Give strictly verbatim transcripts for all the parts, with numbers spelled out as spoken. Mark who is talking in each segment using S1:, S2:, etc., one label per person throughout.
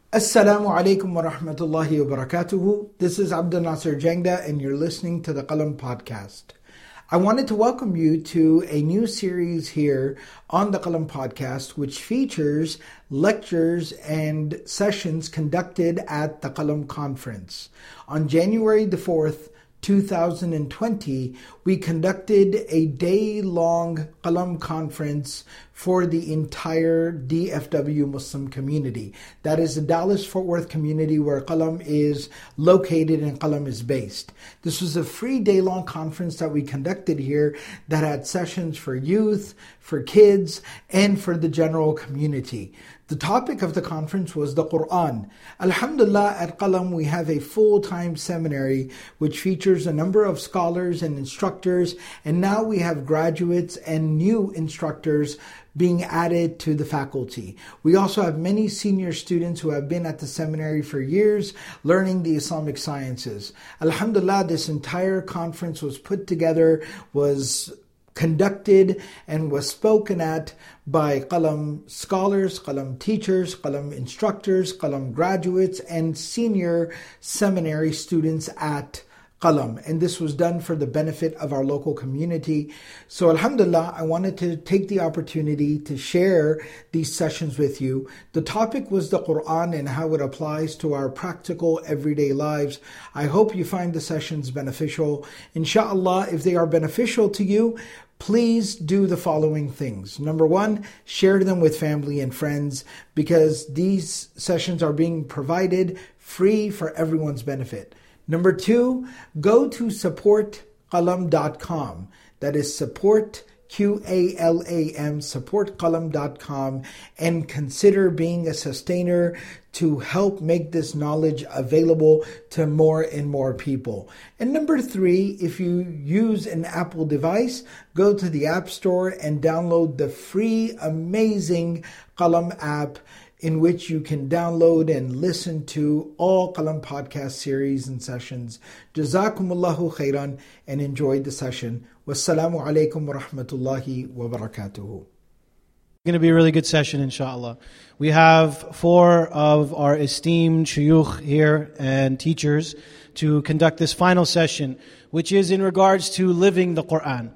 S1: Assalamu alaikum wa rahmatullahi wa barakatuhu. This is Abdul Nasser Jangda and you're listening to the Qalam Podcast. I wanted to welcome you to a new series here on the Qalam Podcast, which features lectures and sessions conducted at the Qalam Conference. On January the fourth, two thousand twenty, we conducted a day-long Qalam conference for the entire D F W Muslim community. That is the Dallas-Fort Worth community where Qalam is located and Qalam is based. This was a free day-long conference that we conducted here that had sessions for youth, for kids, and for the general community. The topic of the conference was the Quran. Alhamdulillah, at Qalam we have a full-time seminary which features a number of scholars and instructors, and now we have graduates and new instructors being added to the faculty. We also have many senior students who have been at the seminary for years learning the Islamic sciences. Alhamdulillah, this entire conference was put together, was conducted and was spoken at by Qalam scholars, Qalam teachers, Qalam instructors, Qalam graduates, and senior seminary students at Qalam. And this was done for the benefit of our local community. So alhamdulillah, I wanted to take the opportunity to share these sessions with you. The topic was the Quran and how it applies to our practical everyday lives. I hope you find the sessions beneficial. Inshallah, if they are beneficial to you, please do the following things. Number one, share them with family and friends because these sessions are being provided free for everyone's benefit. Number two, go to support qalam dot com. That is support, Q A L A M, support qalam dot com, and consider being a sustainer to help make this knowledge available to more and more people. And number three, if you use an Apple device, go to the App Store and download the free, amazing Qalam app, in which you can download and listen to all Qalam podcast series and sessions. Jazakumullahu khairan and enjoy the session. Wassalamu alaikum wa rahmatullahi wa barakatuhu.
S2: Going to be a really good session, inshallah. We have four of our esteemed shuyukh here and teachers to conduct this final session, which is in regards to living the Quran.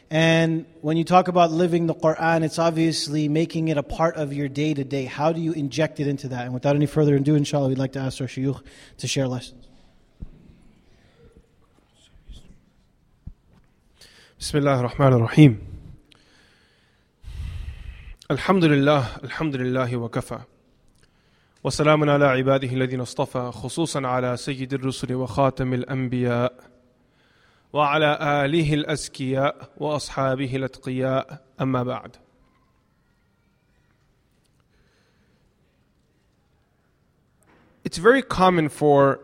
S2: And when you talk about living the Quran, it's obviously making it a part of your day-to-day. How do you inject it into that? And without any further ado, inshallah, we'd like to ask our shuyukh to share lessons.
S3: Bismillah ar-Rahman ar-Rahim. Alhamdulillah, alhamdulillahi wa kafa. Wa salamun ala ibadihi alladhina istafa, khususan ala sayyidi ar-rusuli wa khatamil anbiya. وعلى آله الأزكياء وأصحابه الأتقياء أما بعد. It's very common for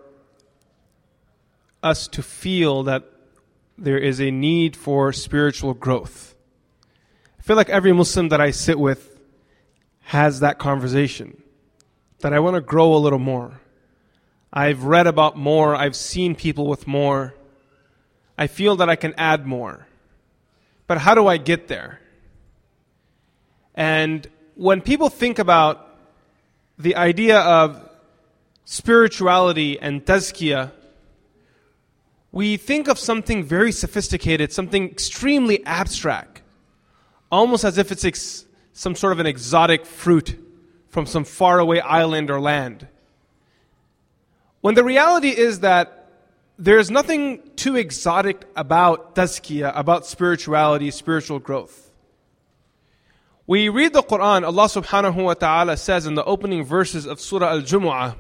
S3: us to feel that there is a need for spiritual growth. I feel like every Muslim that I sit with has that conversation, that I want to grow a little more. I've read about more, I've seen people with more. I feel that I can add more. But how do I get there? And when people think about the idea of spirituality and tazkiyah, we think of something very sophisticated, something extremely abstract, almost as if it's ex- some sort of an exotic fruit from some faraway island or land. When the reality is that there is nothing too exotic about tazkiyah, about spirituality, spiritual growth. We read the Quran, Allah subhanahu wa ta'ala says in the opening verses of Surah Al-Jumu'ah,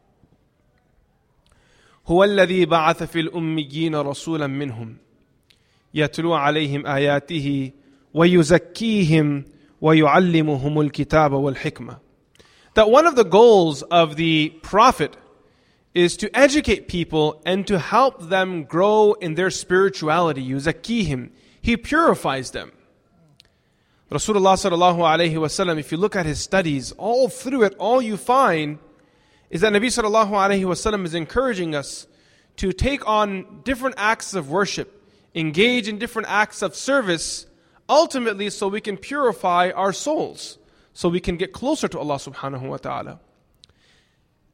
S3: هو الذي بعث في الأميين رسولا منهم يتلو عليهم آياته ويزكيهم ويعلمهم الكتاب والحكمة. That one of the goals of the Prophet is to educate people and to help them grow in their spirituality. Yuzakkihim. He purifies them. Rasulullah sallallahu alayhi wa sallam, if you look at his studies, all through it, all you find is that Nabi sallallahu alayhi wa sallam is encouraging us to take on different acts of worship, engage in different acts of service, ultimately so we can purify our souls, so we can get closer to Allah subhanahu wa ta'ala.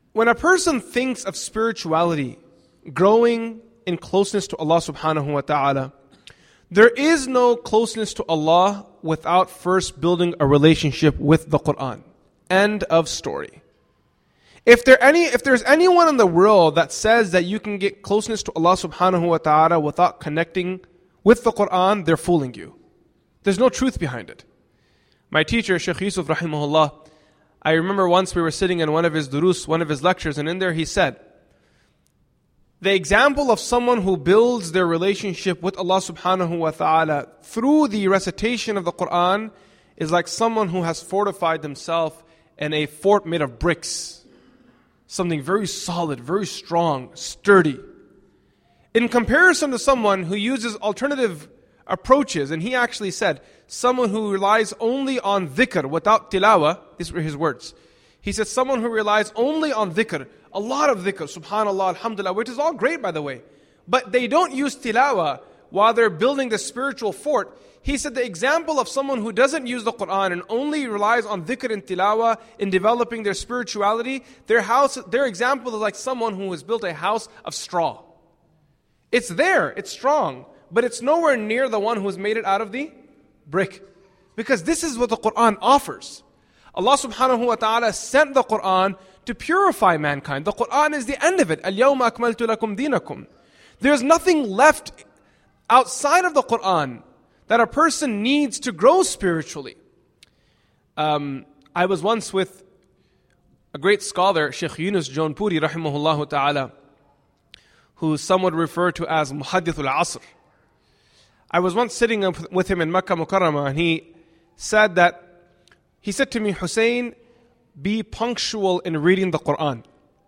S3: when a person thinks of spirituality, growing in closeness to Allah subhanahu wa ta'ala, there is no closeness to Allah without first building a relationship with the Quran. End of story. If there any, if there's anyone in the world that says that you can get closeness to Allah subhanahu wa ta'ala without connecting with the Quran, they're fooling you. There's no truth behind it. My teacher, Shaykh Yusuf rahimahullah, I remember once we were sitting in one of his durus, one of his lectures, and in there he said, the example of someone who builds their relationship with Allah subhanahu wa ta'ala through the recitation of the Quran is like someone who has fortified himself in a fort made of bricks. Something very solid, very strong, sturdy. In comparison to someone who uses alternative approaches, and he actually said, someone who relies only on dhikr without tilawah, these were his words. He said, someone who relies only on dhikr, a lot of dhikr, subhanallah, alhamdulillah, which is all great by the way, but they don't use tilawah while they're building the spiritual fort. He said the example of someone who doesn't use the Quran and only relies on dhikr and tilawah in developing their spirituality, their house, their example is like someone who has built a house of straw. It's there, it's strong, but it's nowhere near the one who has made it out of the brick. Because this is what the Quran offers. Allah subhanahu wa ta'ala sent the Quran to purify mankind. The Quran is the end of it. الْيَوْمَ أَكْمَلْتُ لَكُمْ دِينَكُمْ. There's nothing left outside of the Quran that a person needs to grow spiritually. Um, I was once with a great scholar, Shaykh Yunus Jaunpuri rahimahullah ta'ala, who some would refer to as Muhaddith al-Asr. I was once sitting with him in Makkah Mukarramah, and he said that, he said to me, Hussein, be punctual in reading the Quran.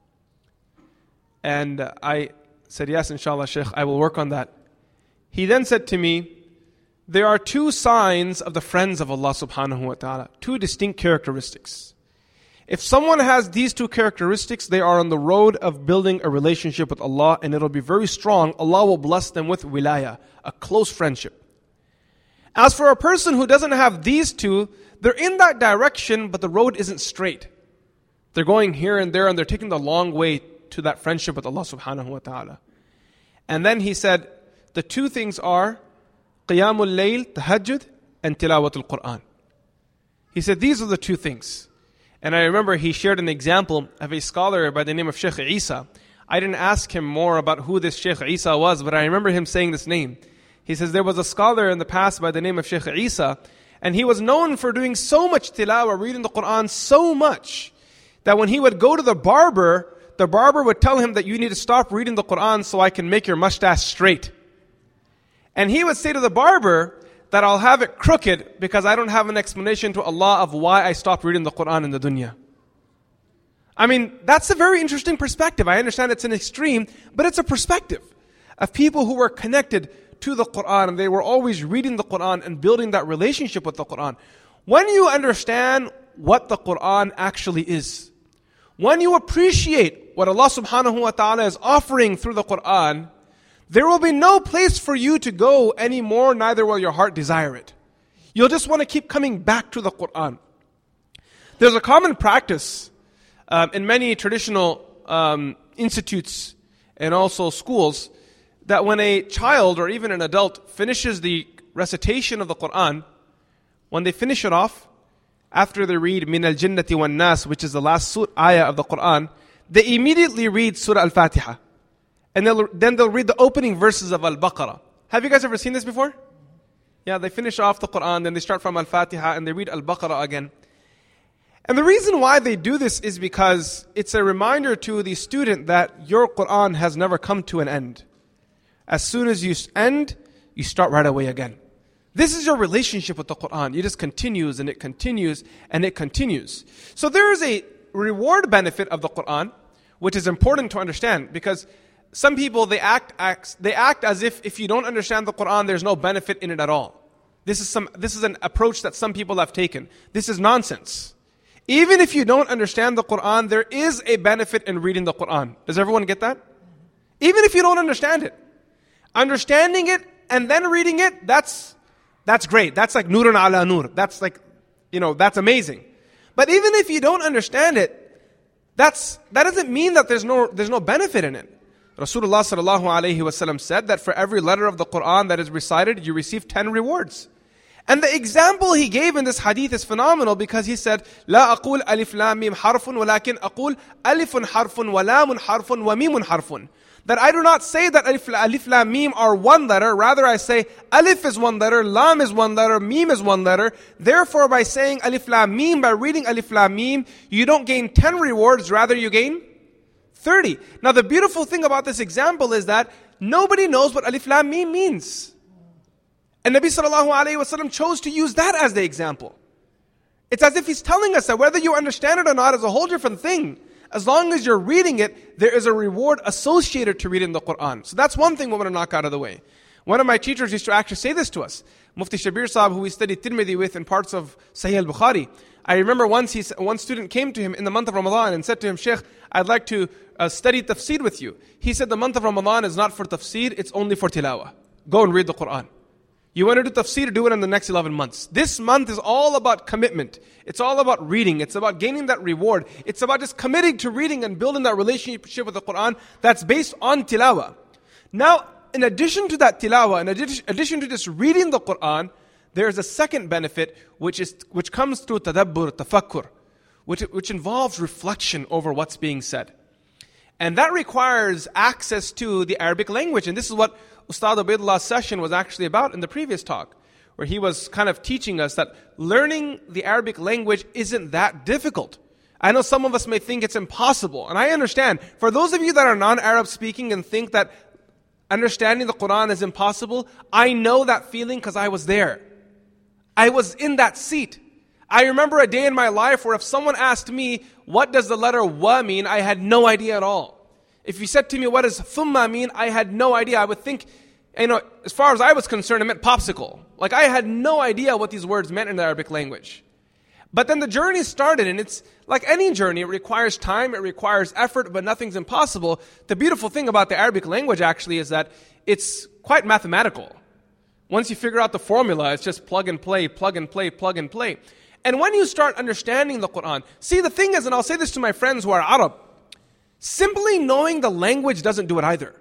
S3: And I said, yes, inshallah, Shaykh, I will work on that. He then said to me, there are two signs of the friends of Allah subhanahu wa ta'ala, two distinct characteristics. If someone has these two characteristics, they are on the road of building a relationship with Allah, and it'll be very strong. Allah will bless them with wilaya, a close friendship. As for a person who doesn't have these two, they're in that direction, but the road isn't straight. They're going here and there, and they're taking the long way to that friendship with Allah subhanahu wa ta'ala. And then he said, the two things are Qiyamul Layl, Tahajjud, and Tilawatul Quran. He said, these are the two things. And I remember he shared an example of a scholar by the name of Shaykh Isa. I didn't ask him more about who this Shaykh Isa was, but I remember him saying this name. He says, there was a scholar in the past by the name of Shaykh Isa, and he was known for doing so much tilawah, reading the Quran so much, that when he would go to the barber, the barber would tell him that you need to stop reading the Quran so I can make your mustache straight. And he would say to the barber that I'll have it crooked because I don't have an explanation to Allah of why I stopped reading the Quran in the dunya. I mean, that's a very interesting perspective. I understand it's an extreme, but it's a perspective of people who were connected to the Quran, and they were always reading the Quran and building that relationship with the Quran. When you understand what the Quran actually is, when you appreciate what Allah subhanahu wa ta'ala is offering through the Quran, there will be no place for you to go anymore, neither will your heart desire it. You'll just want to keep coming back to the Quran. There's a common practice um, in many traditional um, institutes and also schools, that when a child or even an adult finishes the recitation of the Quran, when they finish it off, after they read Min al-Jinnati wan-Nas, which is the last surah, ayah of the Quran, they immediately read Surah Al-Fatiha. And they'll, then they'll read the opening verses of Al-Baqarah. Have you guys ever seen this before? Yeah, they finish off the Quran, then they start from Al-Fatiha, and they read Al-Baqarah again. And the reason why they do this is because it's a reminder to the student that your Quran has never come to an end. As soon as you end, you start right away again. This is your relationship with the Quran. It just continues and it continues and it continues. So there is a reward benefit of the Quran, which is important to understand, because some people, they act, act they act as if if you don't understand the Quran, there's no benefit in it at all. This is some this is an approach that some people have taken. This is nonsense. Even if you don't understand the Quran, there is a benefit in reading the Quran. Does everyone get that? Even if you don't understand it. Understanding it and then reading it, that's that's great. That's like nurun ala nur. That's like, you know, that's amazing. But even if you don't understand it, That's, that doesn't mean that there's no, there's no benefit in it. Rasulullah sallallahu alayhi wasallam said that for every letter of the Quran that is recited, you receive ten rewards. And the example he gave in this hadith is phenomenal because he said, لا أقول ألف لام ميم حرف ولكن أقول ألف حرف ولام حرف وميم حرف. That I do not say that alif, alif lam mim are one letter, rather I say alif is one letter, lam is one letter, mim is one letter. Therefore by saying alif lam mim, by reading alif lam mim, you don't gain ten rewards, rather you gain thirty. Now the beautiful thing about this example is that nobody knows what alif lam mim means. And Nabi sallallahu alayhi wa sallam chose to use that as the example. It's as if he's telling us that whether you understand it or not is a whole different thing. As long as you're reading it, there is a reward associated to reading the Quran. So that's one thing we want to knock out of the way. One of my teachers used to actually say this to us. Mufti Shabir Sahib, who we studied Tirmidhi with in parts of Sahih al-Bukhari. I remember once he, one student came to him in the month of Ramadan and said to him, Sheikh, I'd like to uh, study tafsir with you. He said the month of Ramadan is not for tafsir, it's only for tilawah. Go and read the Quran. You want to do tafsir, do it in the next eleven months. This month is all about commitment. It's all about reading. It's about gaining that reward. It's about just committing to reading and building that relationship with the Quran that's based on tilawah. Now, in addition to that tilawah, in addition to just reading the Quran, there is a second benefit which is which comes through tadabbur, tafakkur, which, which involves reflection over what's being said. And that requires access to the Arabic language. And this is what Ustad Ubaidullah's session was actually about in the previous talk, where he was kind of teaching us that learning the Arabic language isn't that difficult. I know some of us may think it's impossible, and I understand. For those of you that are non-Arab speaking and think that understanding the Quran is impossible, I know that feeling because I was there. I was in that seat. I remember a day in my life where if someone asked me, what does the letter wa mean, I had no idea at all. If you said to me, what does thumma mean, I had no idea. I would think, you know, as far as I was concerned, it meant popsicle. Like I had no idea what these words meant in the Arabic language. But then the journey started, and it's like any journey, it requires time, it requires effort, but nothing's impossible. The beautiful thing about the Arabic language actually is that it's quite mathematical. Once you figure out the formula, it's just plug and play, plug and play, plug and play. And when you start understanding the Quran, see the thing is, and I'll say this to my friends who are Arab, simply knowing the language doesn't do it either.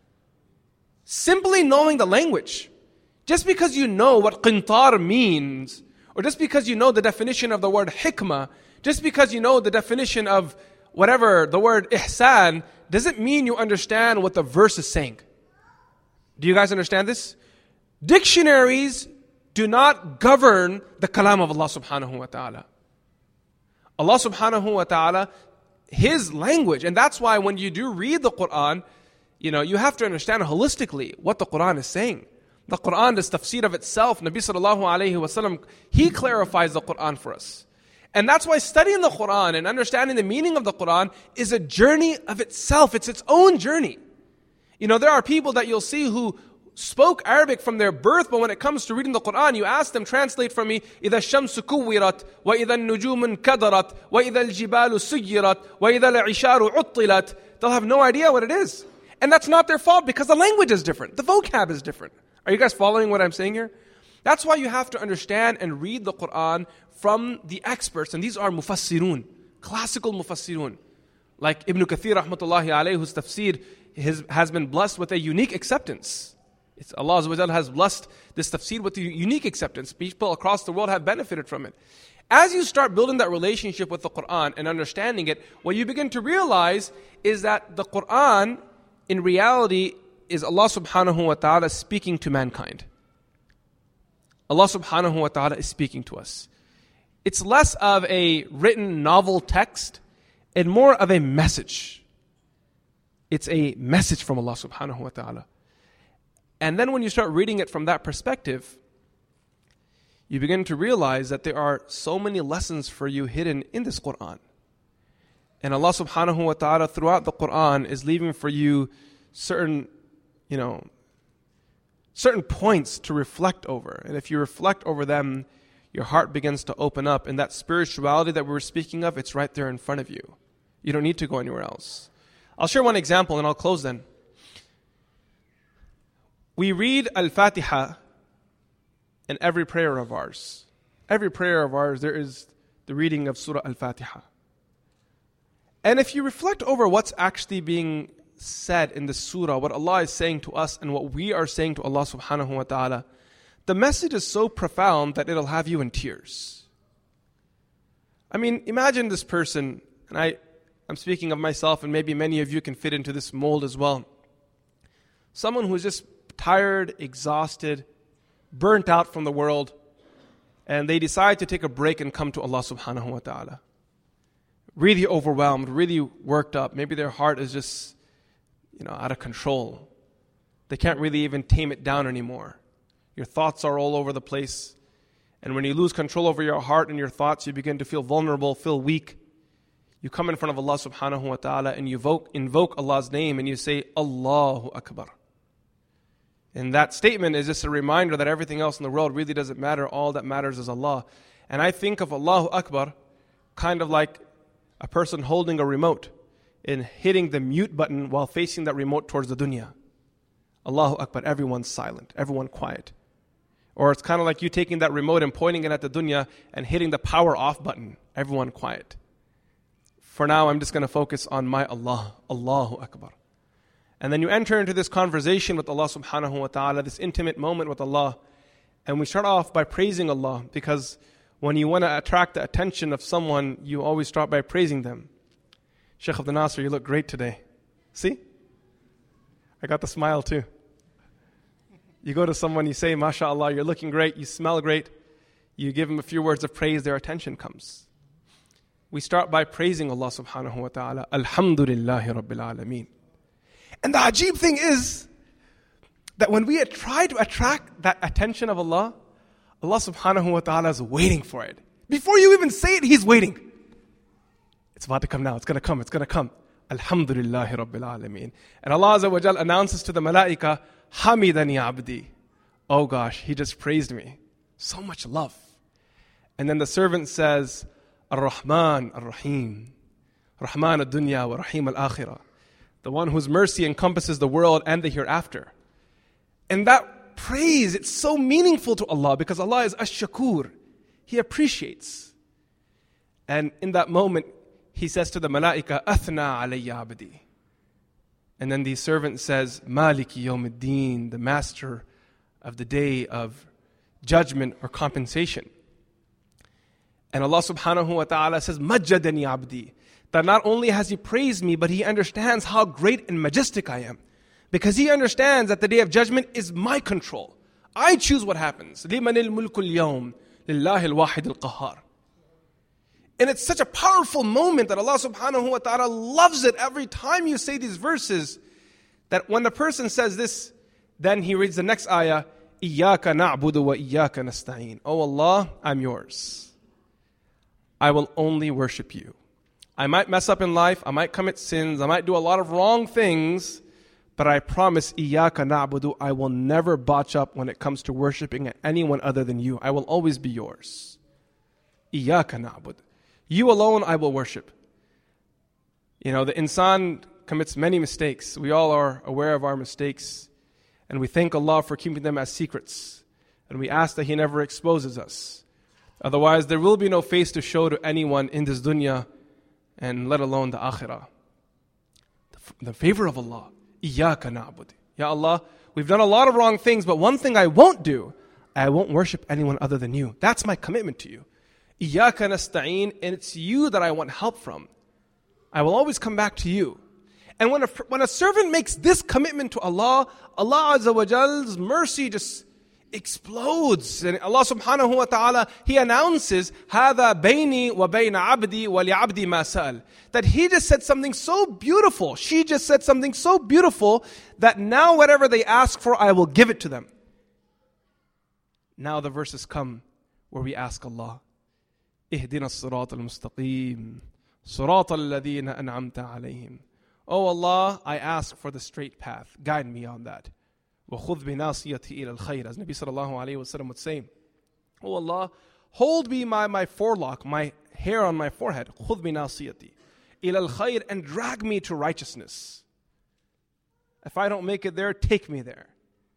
S3: Simply knowing the language. Just because you know what qintar means, or just because you know the definition of the word hikmah, just because you know the definition of whatever, the word ihsan, doesn't mean you understand what the verse is saying. Do you guys understand this? Dictionaries do not govern the kalam of Allah subhanahu wa ta'ala. Allah subhanahu wa ta'ala, His language, and that's why when you do read the Quran, you know, you have to understand holistically what the Quran is saying. The Quran is tafsir of itself. Nabi sallallahu alayhi wa sallam, he clarifies the Quran for us. And that's why studying the Quran and understanding the meaning of the Quran is a journey of itself. It's its own journey. You know, there are people that you'll see who spoke Arabic from their birth, but when it comes to reading the Quran, you ask them, translate for me, إِذَا الشَّمْسُ كُوِّرَتْ وَإِذَا النُّجُومُ انْكَدَرَتْ وَإِذَا الْجِبَالُ سُيِّرَتْ وَإِذَا الْعِشَارُ عُطِّلَتْ. They'll have no idea what it is. And that's not their fault because the language is different. The vocab is different. Are you guys following what I'm saying here? That's why you have to understand and read the Quran from the experts. And these are mufassirun, classical mufassirun. Like Ibn Kathir rahmatullahi alayhi, whose tafsir has, has been blessed with a unique acceptance. It's Allah Azza wa Jalla has blessed this tafsir with a unique acceptance. People across the world have benefited from it. As you start building that relationship with the Quran and understanding it, what you begin to realize is that the Quran, in reality, is Allah subhanahu wa ta'ala speaking to mankind. Allah subhanahu wa ta'ala is speaking to us. It's less of a written novel text and more of a message. It's a message from Allah subhanahu wa ta'ala. And then when you start reading it from that perspective, you begin to realize that there are so many lessons for you hidden in this Quran. And Allah subhanahu wa ta'ala throughout the Quran is leaving for you certain, you know, certain points to reflect over. And if you reflect over them, your heart begins to open up. And that spirituality that we were speaking of, it's right there in front of you. You don't need to go anywhere else. I'll share one example and I'll close then. We read Al-Fatiha in every prayer of ours. Every prayer of ours, there is the reading of Surah Al-Fatiha. And if you reflect over what's actually being said in the surah, what Allah is saying to us and what we are saying to Allah subhanahu wa ta'ala, the message is so profound that it'll have you in tears. I mean, imagine this person, and I, I'm speaking of myself, and maybe many of you can fit into this mold as well. Someone who's just tired, exhausted, burnt out from the world, and they decide to take a break and come to Allah subhanahu wa ta'ala. Really overwhelmed, really worked up. Maybe their heart is just, you know, out of control. They can't really even tame it down anymore. Your thoughts are all over the place. And when you lose control over your heart and your thoughts, you begin to feel vulnerable, feel weak. You come in front of Allah subhanahu wa ta'ala and you invoke, invoke Allah's name and you say, Allahu Akbar. And that statement is just a reminder that everything else in the world really doesn't matter. All that matters is Allah. And I think of Allahu Akbar kind of like a person holding a remote and hitting the mute button while facing that remote towards the dunya. Allahu Akbar, everyone's silent, everyone quiet. Or it's kind of like you taking that remote and pointing it at the dunya and hitting the power off button, everyone quiet. For now, I'm just going to focus on my Allah, Allahu Akbar. And then you enter into this conversation with Allah subhanahu wa ta'ala, this intimate moment with Allah. And we start off by praising Allah, because when you want to attract the attention of someone, you always start by praising them. Shaykh Abdul Nasser, you look great today. See? I got the smile too. You go to someone, you say, MashaAllah, you're looking great, you smell great. You give them a few words of praise, their attention comes. We start by praising Allah subhanahu wa ta'ala. Alhamdulillahi Rabbil Alameen. And the ajib thing is that when we try to attract that attention of Allah, Allah subhanahu wa ta'ala is waiting for it. Before you even say it, He's waiting. It's about to come now. It's going to come. It's going to come. Alhamdulillahi Rabbil Alameen. And Allah Azza wa Jal announces to the malaika, Hamidani abdi. Oh gosh, he just praised me. So much love. And then the servant says, Ar-Rahman, Ar-Rahim. Rahman ad-dunya wa Rahim al-akhirah. The one whose mercy encompasses the world and the hereafter. And that praise, it's so meaningful to Allah because Allah is ash-shakur. He appreciates. And in that moment, He says to the malaika, Athna alayya abdi. And then the servant says, Maliki yawmiddin, the master of the day of judgment or compensation. And Allah subhanahu wa ta'ala says, Majjadani abdi. That not only has He praised me, but He understands how great and majestic I am. Because He understands that the day of judgment is my control. I choose what happens. لِمَنِ الْمُلْكُ الْيَوْمِ لِلَّهِ الْوَاحِدِ الْقَهَّارِ. And it's such a powerful moment that Allah subhanahu wa ta'ala loves it every time you say these verses, that when the person says this, then he reads the next ayah, إِيَّاكَ نَعْبُدُ وَإِيَّاكَ نَسْتَعِينُ. Oh Allah, I'm yours. I will only worship you. I might mess up in life, I might commit sins, I might do a lot of wrong things, but I promise, إِيَّاكَ نَعْبُدُ, I will never botch up when it comes to worshiping anyone other than you. I will always be yours. إِيَّاكَ نَعْبُدُ. You alone I will worship. You know, the insan commits many mistakes. We all are aware of our mistakes. And we thank Allah for keeping them as secrets. And we ask that He never exposes us. Otherwise, there will be no face to show to anyone in this dunya, and let alone the akhirah. The, the favor of Allah. إِيَّاكَ نَعْبُدُ. Ya Allah, we've done a lot of wrong things, but one thing I won't do, I won't worship anyone other than you. That's my commitment to you. إِيَّاكَ نَسْتَعِينُ, and it's you that I want help from. I will always come back to you. And when a, when a servant makes this commitment to Allah, Allah Azza wa Jal's mercy just explodes. And Allah subhanahu wa ta'ala, He announces, هَذَا بَيْنِي وَبَيْنَ عَبْدِي وَلِعَبْدِي مَا سَأَلْ. That He just said something so beautiful. She just said something so beautiful that now whatever they ask for, I will give it to them. Now the verses come where we ask Allah, اهدنا الصراط المستقيم صراط الذين أنعمت عليهم. Oh Allah, I ask for the straight path. Guide me on that. وَخُذْ بِنَاصِيَتِي إِلَى الْخَيْرِ, as Nabi sallallahu alayhi wa sallam would say. Oh Allah, hold me my, my forelock, my hair on my forehead. خُذْ بِنَاصِيَتِي إِلَى الْخَيْرِ, and drag me to righteousness. If I don't make it there, take me there.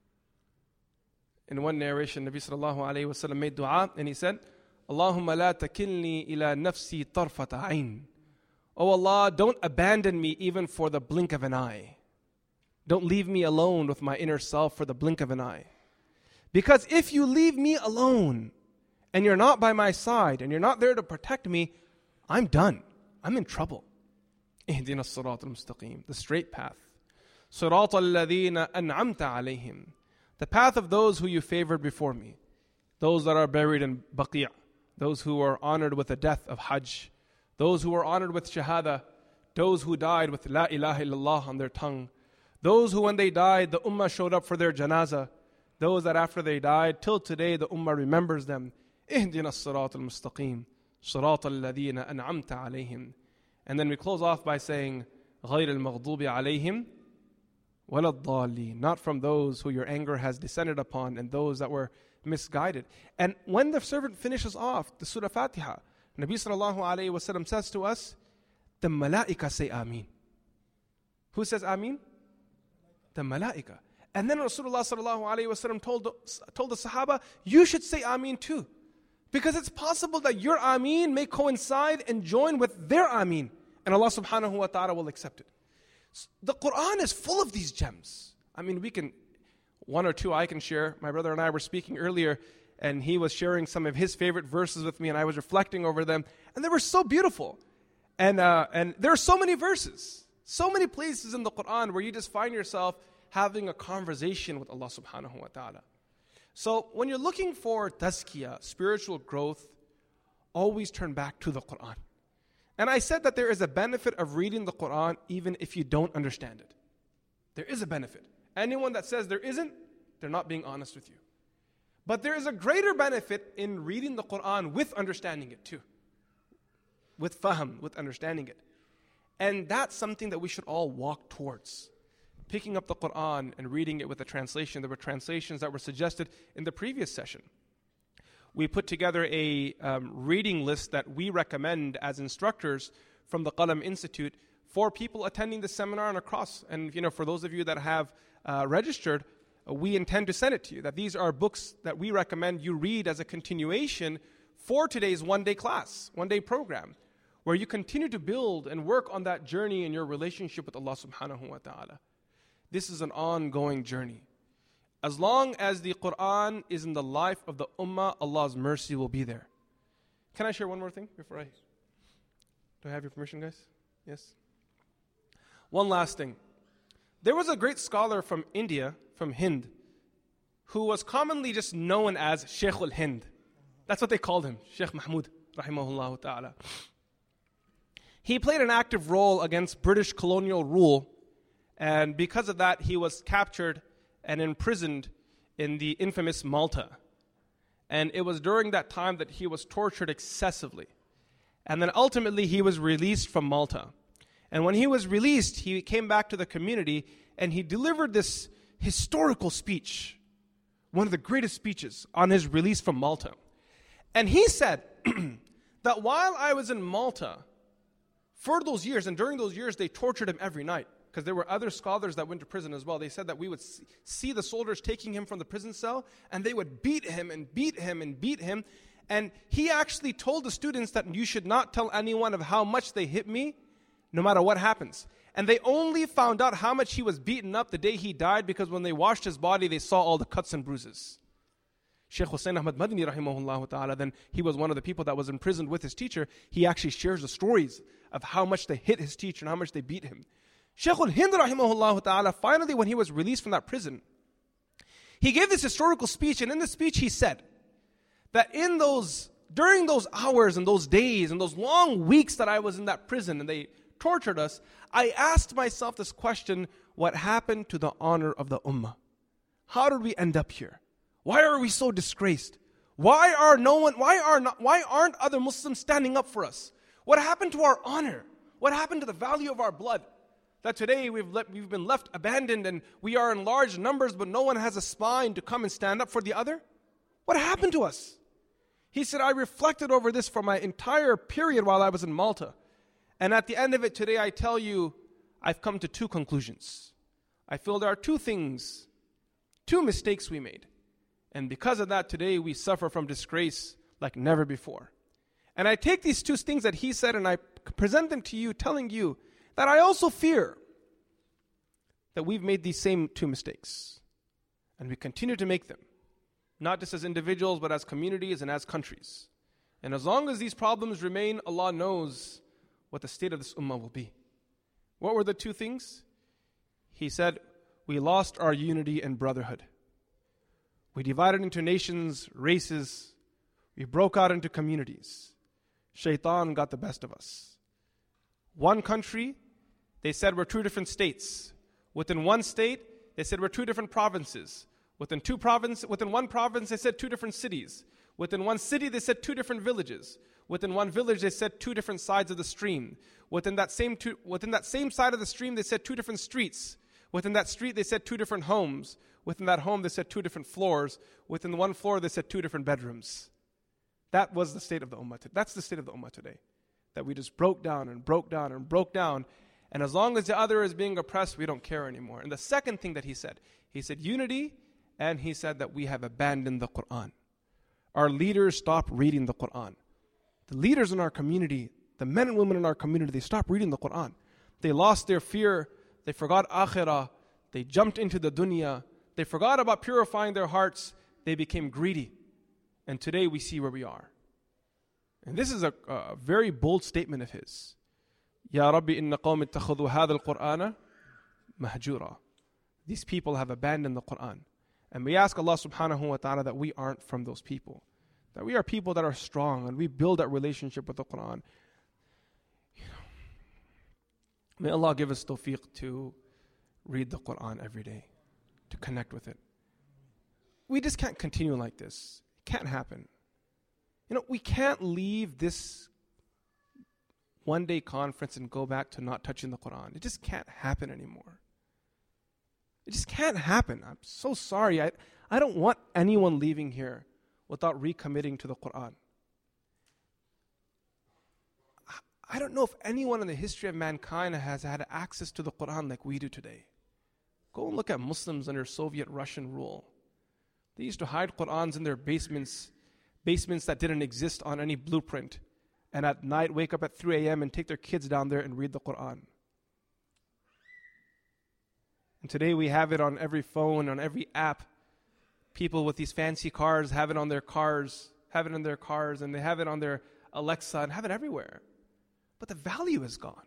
S3: In one narration, Nabi sallallahu alayhi wa sallam made dua, and he said, Allahumma la takilni ila nafsi tarfata ayn. Oh Allah, don't abandon me even for the blink of an eye. Don't leave me alone with my inner self for the blink of an eye. Because if you leave me alone and you're not by my side and you're not there to protect me, I'm done. I'm in trouble. Ihdina as-sirat al-mustaqim, the straight path. Sirat al-ladhina an'amta alayhim, the path of those who you favored before me. Those that are buried in Baqi', those who are honored with the death of Hajj, those who are honored with Shahada, those who died with La ilaha illallah on their tongue, those who when they died, the Ummah showed up for their janazah, those that after they died, till today the Ummah remembers them. Ihdina as-sirat al-mustaqim, sirat al-ladhina an'amta alayhim. And then we close off by saying, غَيْرِ الْمَغْضُوبِ عَلَيْهِمْ وَلَا الضَّالِّينَ, not from those who your anger has descended upon and those that were misguided. And when the servant finishes off the Surah Fatiha, Nabi sallallahu alayhi wa sallam says to us, the malaika say Ameen. Who says Ameen? The malaika. And then Rasulullah sallallahu alayhi wa sallam told, told the Sahaba, you should say Ameen too. Because it's possible that your Ameen may coincide and join with their Ameen. And Allah subhanahu wa ta'ala will accept it. The Quran is full of these gems. I mean, we can, one or two I can share. My brother and I were speaking earlier, and he was sharing some of his favorite verses with me, and I was reflecting over them. And they were so beautiful. And, uh, and there are so many verses, so many places in the Quran where you just find yourself having a conversation with Allah subhanahu wa ta'ala. So when you're looking for tazkiyah, spiritual growth, always turn back to the Quran. And I said that there is a benefit of reading the Quran even if you don't understand it. There is a benefit. Anyone that says there isn't, they're not being honest with you. But there is a greater benefit in reading the Quran with understanding it too. With fahm, with understanding it. And that's something that we should all walk towards. Picking up the Quran and reading it with a translation. There were translations that were suggested in the previous session. We put together a um, reading list that we recommend as instructors from the Qalam Institute for people attending the seminar and across. And you know, for those of you that have uh, registered, uh, we intend to send it to you. That these are books that we recommend you read as a continuation for today's one-day class, one-day program, where you continue to build and work on that journey in your relationship with Allah subhanahu wa ta'ala. This is an ongoing journey. As long as the Quran is in the life of the Ummah, Allah's mercy will be there. Can I share one more thing before I... Do I have your permission, guys? Yes? One last thing. There was a great scholar from India, from Hind, who was commonly just known as Shaykh al-Hind. That's what they called him, Shaykh Mahmud, rahimahullah ta'ala. He played an active role against British colonial rule, and because of that, he was captured and imprisoned in the infamous Malta. And it was during that time that he was tortured excessively. And then ultimately he was released from Malta. And when he was released, he came back to the community and he delivered this historical speech, one of the greatest speeches on his release from Malta. And he said that while I was in Malta, for those years, and during those years they tortured him every night, because there were other scholars that went to prison as well. They said that we would see the soldiers taking him from the prison cell, and they would beat him and beat him and beat him. And he actually told the students that you should not tell anyone of how much they hit me, no matter what happens. And they only found out how much he was beaten up the day he died, because when they washed his body, they saw all the cuts and bruises. Shaykh Hussain Ahmad Madani rahimahullah ta'ala, then he was one of the people that was imprisoned with his teacher. He actually shares the stories of how much they hit his teacher and how much they beat him. Shaykh al-Hind rahimahullah ta'ala, finally when he was released from that prison, he gave this historical speech, and in the speech he said that in those, during those hours and those days and those long weeks that I was in that prison and they tortured us, I asked myself this question: what happened to the honor of the ummah? How did we end up here? Why are we so disgraced? Why are no one, why are not, why aren't other Muslims standing up for us? What happened to our honor? What happened to the value of our blood? That today we've, let, we've been left abandoned and we are in large numbers, but no one has a spine to come and stand up for the other? What happened to us? He said, I reflected over this for my entire period while I was in Malta. And at the end of it today, I tell you, I've come to two conclusions. I feel there are two things, two mistakes we made. And because of that, today we suffer from disgrace like never before. And I take these two things that he said and I present them to you, telling you that I also fear that we've made these same two mistakes. And we continue to make them. Not just as individuals, but as communities and as countries. And as long as these problems remain, Allah knows what the state of this ummah will be. What were the two things? He said, we lost our unity and brotherhood. We divided into nations, races. We broke out into communities. Shaitan got the best of us. One country, they said we're two different states. Within one state, they said we're two different provinces. Within two province, within one province, they said two different cities. Within one city, they said two different villages. Within one village, they said two different sides of the stream. Within that same two, within that same side of the stream, they said two different streets. Within that street, they said two different homes. Within that home, they said two different floors. Within one floor, they said two different bedrooms. That was the state of the ummah. That's the state of the ummah today. That we just broke down and broke down and broke down. And as long as the other is being oppressed, we don't care anymore. And the second thing that he said, he said unity, and he said that we have abandoned the Quran. Our leaders stopped reading the Quran. The leaders in our community, the men and women in our community, they stopped reading the Quran. They lost their fear. They forgot akhirah. They jumped into the dunya. They forgot about purifying their hearts. They became greedy. And today we see where we are. And this is a, a very bold statement of his. Ya Rabbi inna qawmi ittakhadhu hadha al-Qur'ana mahjura. These people have abandoned the Quran. And we ask Allah subhanahu wa ta'ala that we aren't from those people. That we are people that are strong and we build that relationship with the Quran. You know, may Allah give us tawfiq to read the Quran every day, to connect with it. We just can't continue like this. It can't happen. You know, we can't leave this one-day conference and go back to not touching the Quran. It just can't happen anymore. It just can't happen. I'm so sorry. I, I don't want anyone leaving here without recommitting to the Quran. I don't know if anyone in the history of mankind has had access to the Quran like we do today. Go and look at Muslims under Soviet Russian rule. They used to hide Qurans in their basements, basements that didn't exist on any blueprint. And at night wake up at three a.m. and take their kids down there and read the Quran. And today we have it on every phone, on every app. People with these fancy cars have it on their cars, have it in their cars, and they have it on their Alexa and have it everywhere. But the value is gone.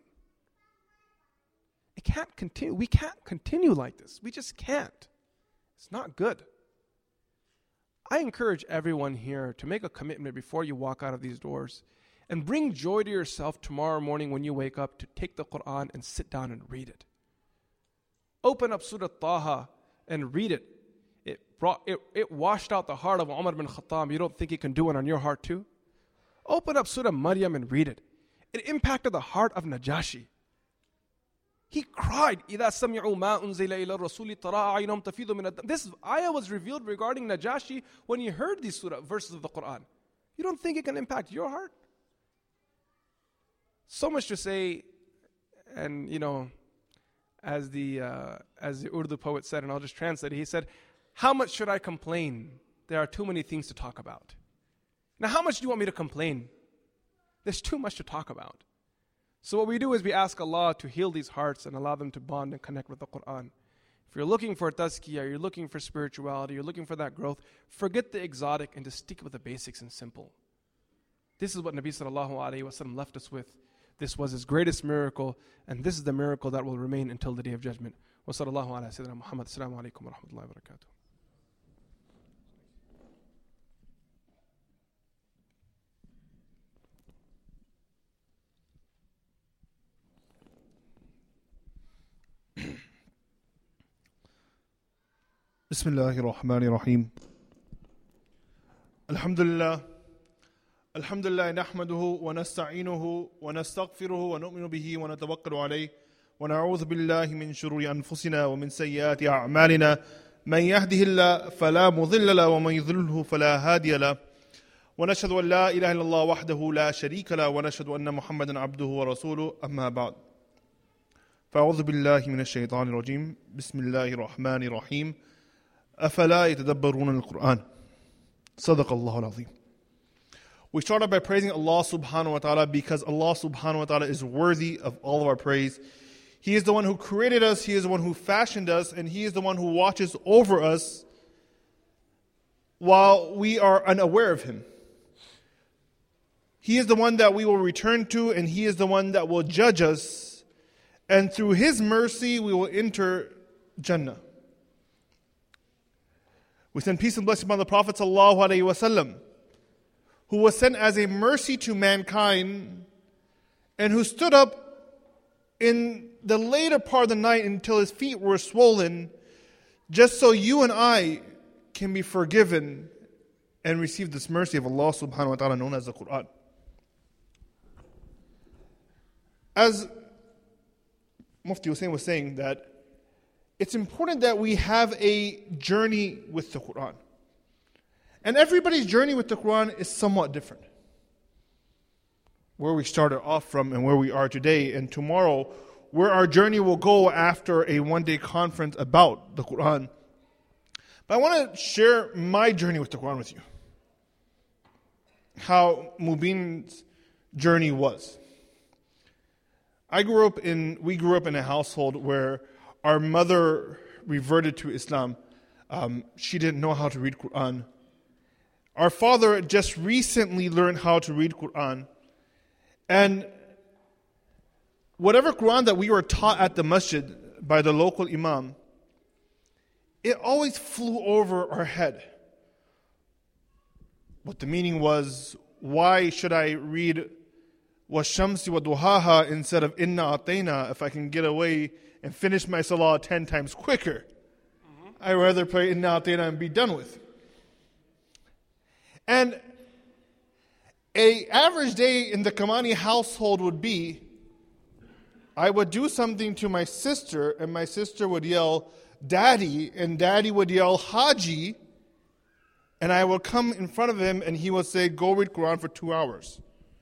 S3: It can't continue. We can't continue like this. We just can't. It's not good. I encourage everyone here to make a commitment before you walk out of these doors and bring joy to yourself tomorrow morning when you wake up to take the Quran and sit down and read it. Open up Surah Taha and read it. It brought it, it washed out the heart of Umar bin Khattab. You don't think it can do it on your heart too? Open up Surah Maryam and read it. It impacted the heart of Najashi. He cried. إِذَا سَمِعُوا مَا أُنزِلَ إِلَى الرَّسُولِ تَرَىٰ أَعْيُنَهُمْ تَفِيضُ مِنَ الدَّمْعِ. This ayah was revealed regarding Najashi when he heard these surah verses of the Quran. You don't think it can impact your heart? So much to say, and you know, as the uh, as the Urdu poet said, and I'll just translate it, he said, how much should I complain? There are too many things to talk about. Now, how much do you want me to complain? There's too much to talk about. So what we do is we ask Allah to heal these hearts and allow them to bond and connect with the Quran. If you're looking for tazkiyah, you're looking for spirituality, you're looking for that growth, forget the exotic and just stick with the basics and simple. This is what Nabi sallallahu alayhi wa sallam left us with. This was his greatest miracle, and this is the miracle that will remain until the Day of Judgment. Wa sallallahu ala sayyidina Muhammad. Assalamu alaikum wa rahmatullahi wa barakatuh.
S4: بسم الله الرحمن الرحيم الحمد لله الحمد لله نحمده ونستعينه ونستغفره ونؤمن به ونتوكل عليه ونعوذ بالله من شرور أنفسنا ومن سيئات أعمالنا من يهده الله فلا مضل له ومن يضلله فلا هادي له ونشهد أن لا إله إلا الله وحده لا شريك له ونشهد أن محمدا عبده ورسوله أما بعد فأعوذ بالله من الشيطان الرجيم بسم الله الرحمن الرحيم أفلا يتدبرون القرآن صدق الله العظيم. We start off by praising Allah subhanahu wa ta'ala because Allah subhanahu wa ta'ala is worthy of all of our praise. He is the one who created us, He is the one who fashioned us, and He is the one who watches over us while we are unaware of Him. He is the one that we will return to, and He is the one that will judge us. And through His mercy, we will enter Jannah. We send peace and blessing upon the Prophet sallallahu alaihi wasallam, who was sent as a mercy to mankind, and who stood up in the later part of the night until his feet were swollen, just so you and I can be forgiven and receive this mercy of Allah subhanahu wa ta'ala known as the Quran. As Mufti Hussein was saying, that it's important that we have a journey with the Quran. And everybody's journey with the Quran is somewhat different. Where we started off from and where we are today, and tomorrow, where our journey will go after a one-day conference about the Quran. But I want to share my journey with the Quran with you. How Mubin's journey was. I grew up in, we grew up in a household where our mother reverted to Islam. Um, she didn't know how to read Quran. Our father just recently learned how to read Quran. And whatever Quran that we were taught at the masjid by the local imam, it always flew over our head. What the meaning was, why should I read وَالشَّمْسِ وَضُحَاهَا instead of إِنَّا أَطَيْنَا if I can get away and finish my salah ten times quicker? Mm-hmm. I'd rather play إِنَّا أَطَيْنَا and be done with. And an average day in the Kamani household would be, I would do something to my sister, and my sister would yell, Daddy, and Daddy would yell, Haji, and I would come in front of him, and he would say, go read Quran for two hours.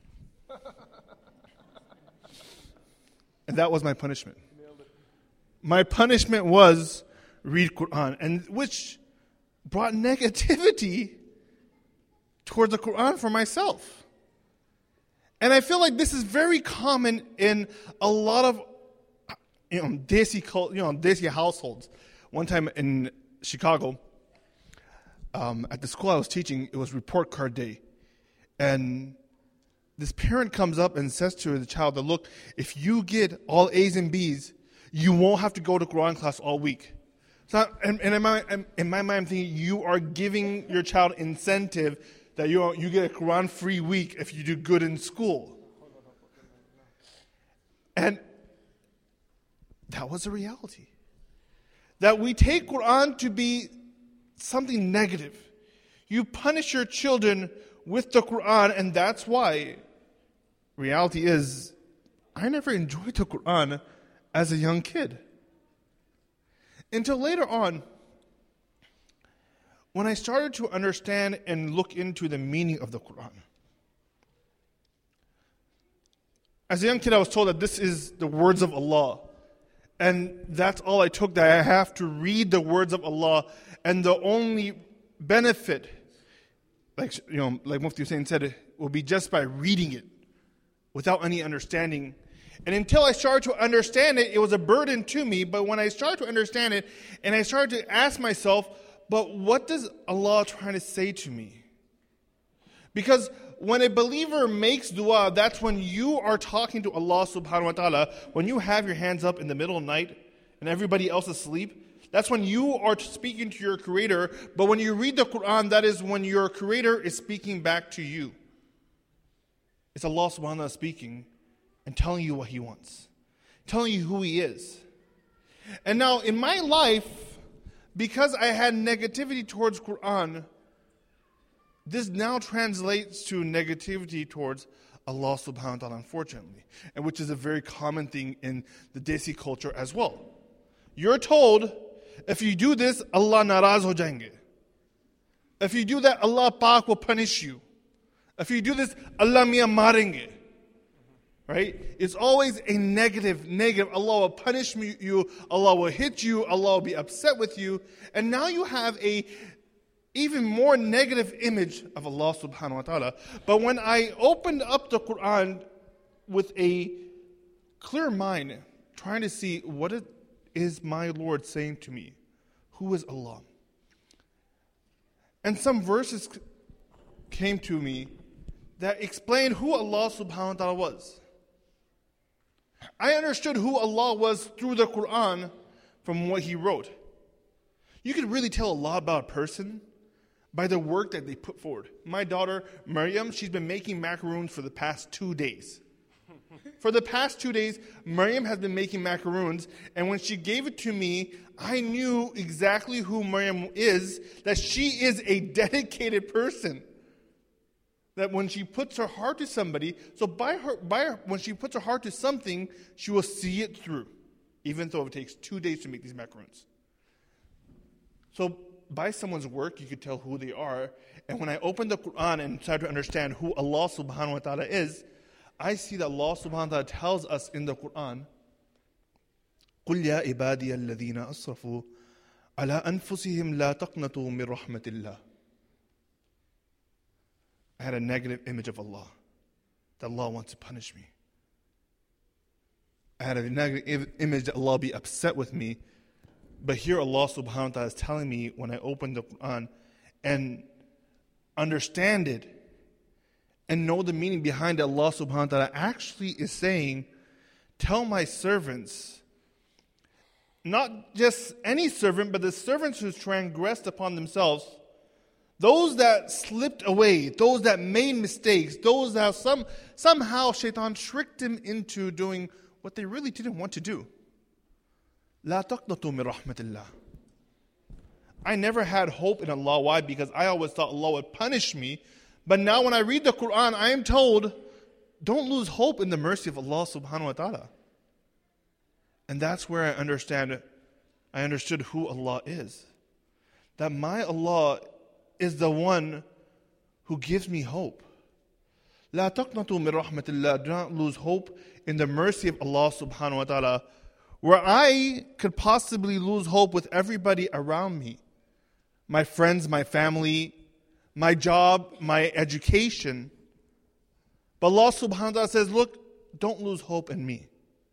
S4: And that was my punishment. My punishment was read Quran, and which brought negativity towards the Quran for myself. And I feel like this is very common in a lot of you know, desi, you know, desi households. One time in Chicago, um, at the school I was teaching, it was report card day. And this parent comes up and says to the child that, look, if you get all A's and B's, you won't have to go to Quran class all week. So, and, and in, my, in my mind, I'm thinking, you are giving your child incentive that you, you get a Quran-free week if you do good in school. And that was a reality. That we take Quran to be something negative. You punish your children with the Quran, and that's why reality is, I never enjoyed the Quran as a young kid. Until later on, when I started to understand and look into the meaning of the Quran. As a young kid, I was told that this is the words of Allah. And that's all I took, that I have to read the words of Allah. And the only benefit, like you know, like Mufti Hussein said, will be just by reading it without any understanding. And until I started to understand it, it was a burden to me. But when I started to understand it, and I started to ask myself, but what does Allah trying to say to me? Because when a believer makes dua, that's when you are talking to Allah subhanahu wa ta'ala. When you have your hands up in the middle of the night and everybody else is asleep, that's when you are speaking to your Creator. But when you read the Quran, that is when your Creator is speaking back to you. It's Allah subhanahu wa ta'ala speaking and telling you what He wants, telling you who He is. And now in my life, because I had negativity towards Quran, this now translates to negativity towards Allah subhanahu wa ta'ala, unfortunately, and which is a very common thing in the Desi culture as well. You're told, if you do this, Allah naraz ho jayenge. If you do that, Allah Pak will punish you. If you do this, Allah miya marenge. Right? It's always a negative, negative. Allah will punish you, Allah will hit you, Allah will be upset with you. And now you have a even more negative image of Allah subhanahu wa ta'ala. But when I opened up the Quran with a clear mind, trying to see what it is my Lord saying to me, who is Allah? And some verses came to me that explained who Allah subhanahu wa ta'ala was. I understood who Allah was through the Quran from what He wrote. You can really tell a lot about a person by the work that they put forward. My daughter, Maryam, she's been making macaroons for the past two days. For the past two days, Maryam has been making macaroons, and when she gave it to me, I knew exactly who Maryam is, that she is a dedicated person. That when she puts her heart to somebody, so by her, by her, when she puts her heart to something, she will see it through, even though it takes two days to make these macaroons. So by someone's work, you could tell who they are. And when I opened the Quran and tried to understand who Allah subhanahu wa ta'ala is, I see that Allah subhanahu wa ta'ala tells us in the Quran, قُلْ يَا عِبَادِيَ الَّذِينَ أَسْرَفُوا عَلَىٰ أَنفُسِهِمْ لَا تَقْنَطُوا مِنْ رَحْمَةِ اللَّهِ. I had a negative image of Allah, that Allah wants to punish me. I had a negative image that Allah be upset with me. But here Allah subhanahu wa ta'ala is telling me when I open the Quran and understand it and know the meaning behind it, Allah subhanahu wa ta'ala actually is saying, tell my servants, not just any servant, but the servants who transgressed upon themselves, those that slipped away, those that made mistakes, those that some somehow shaitan tricked them into doing what they really didn't want to do. لا تقنطوا من رحمة الله. I never had hope in Allah. Why? Because I always thought Allah would punish me. But now when I read the Quran, I am told, don't lose hope in the mercy of Allah subhanahu wa ta'ala. And that's where I understand, I understood who Allah is. That my Allah is the one who gives me hope. لا تقنطوا من رحمة الله. Do not lose hope in the mercy of Allah subhanahu wa ta'ala, where I could possibly lose hope with everybody around me. My friends, my family, my job, my education. But Allah subhanahu wa ta'ala says, look, don't lose hope in me.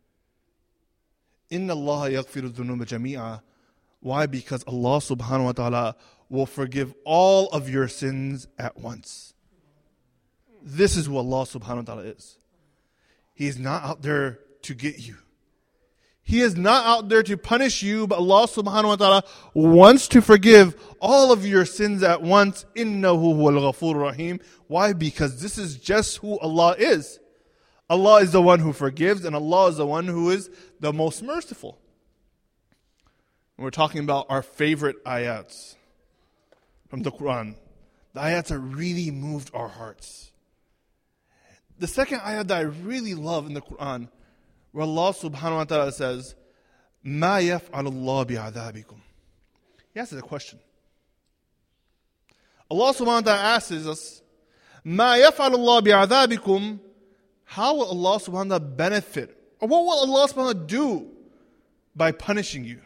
S4: Inna Allah yaghfiru dhunuba jami'a. Why? Because Allah subhanahu wa ta'ala will forgive all of your sins at once. This is who Allah subhanahu wa ta'ala is. He is not out there to get you. He is not out there to punish you, but Allah subhanahu wa ta'ala wants to forgive all of your sins at once. Innahu huwal ghafur rahim. Why? Because this is just who Allah is. Allah is the one who forgives, and Allah is the one who is the most merciful. And we're talking about our favorite ayats from the Quran. The ayats that really moved our hearts. The second ayat that I really love in the Quran, where Allah subhanahu wa ta'ala says, مَا يَفْعَلُ اللَّهُ بِعَذَابِكُمْ. He asks a question. Allah subhanahu wa ta'ala asks us, مَا يَفْعَلُ اللَّهُ بِعَذَابِكُمْ. How will Allah subhanahu wa ta'ala benefit? Or what will Allah subhanahu wa ta'ala do by punishing you?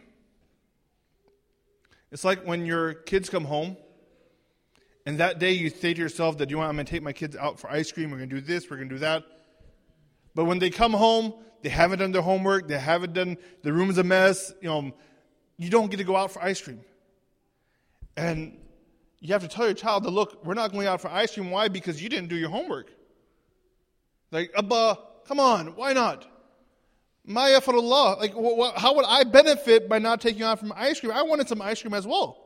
S4: It's like when your kids come home, and that day you say to yourself that, you want, I'm going to take my kids out for ice cream, we're going to do this, we're going to do that. But when they come home, they haven't done their homework, they haven't done, the room's a mess, you know, you don't get to go out for ice cream. And you have to tell your child that, look, we're not going out for ice cream. Why? Because you didn't do your homework. Like, Abba, come on, why not? Ma yafalullah. Like, wh- wh- how would I benefit by not taking you out from ice cream? I wanted some ice cream as well.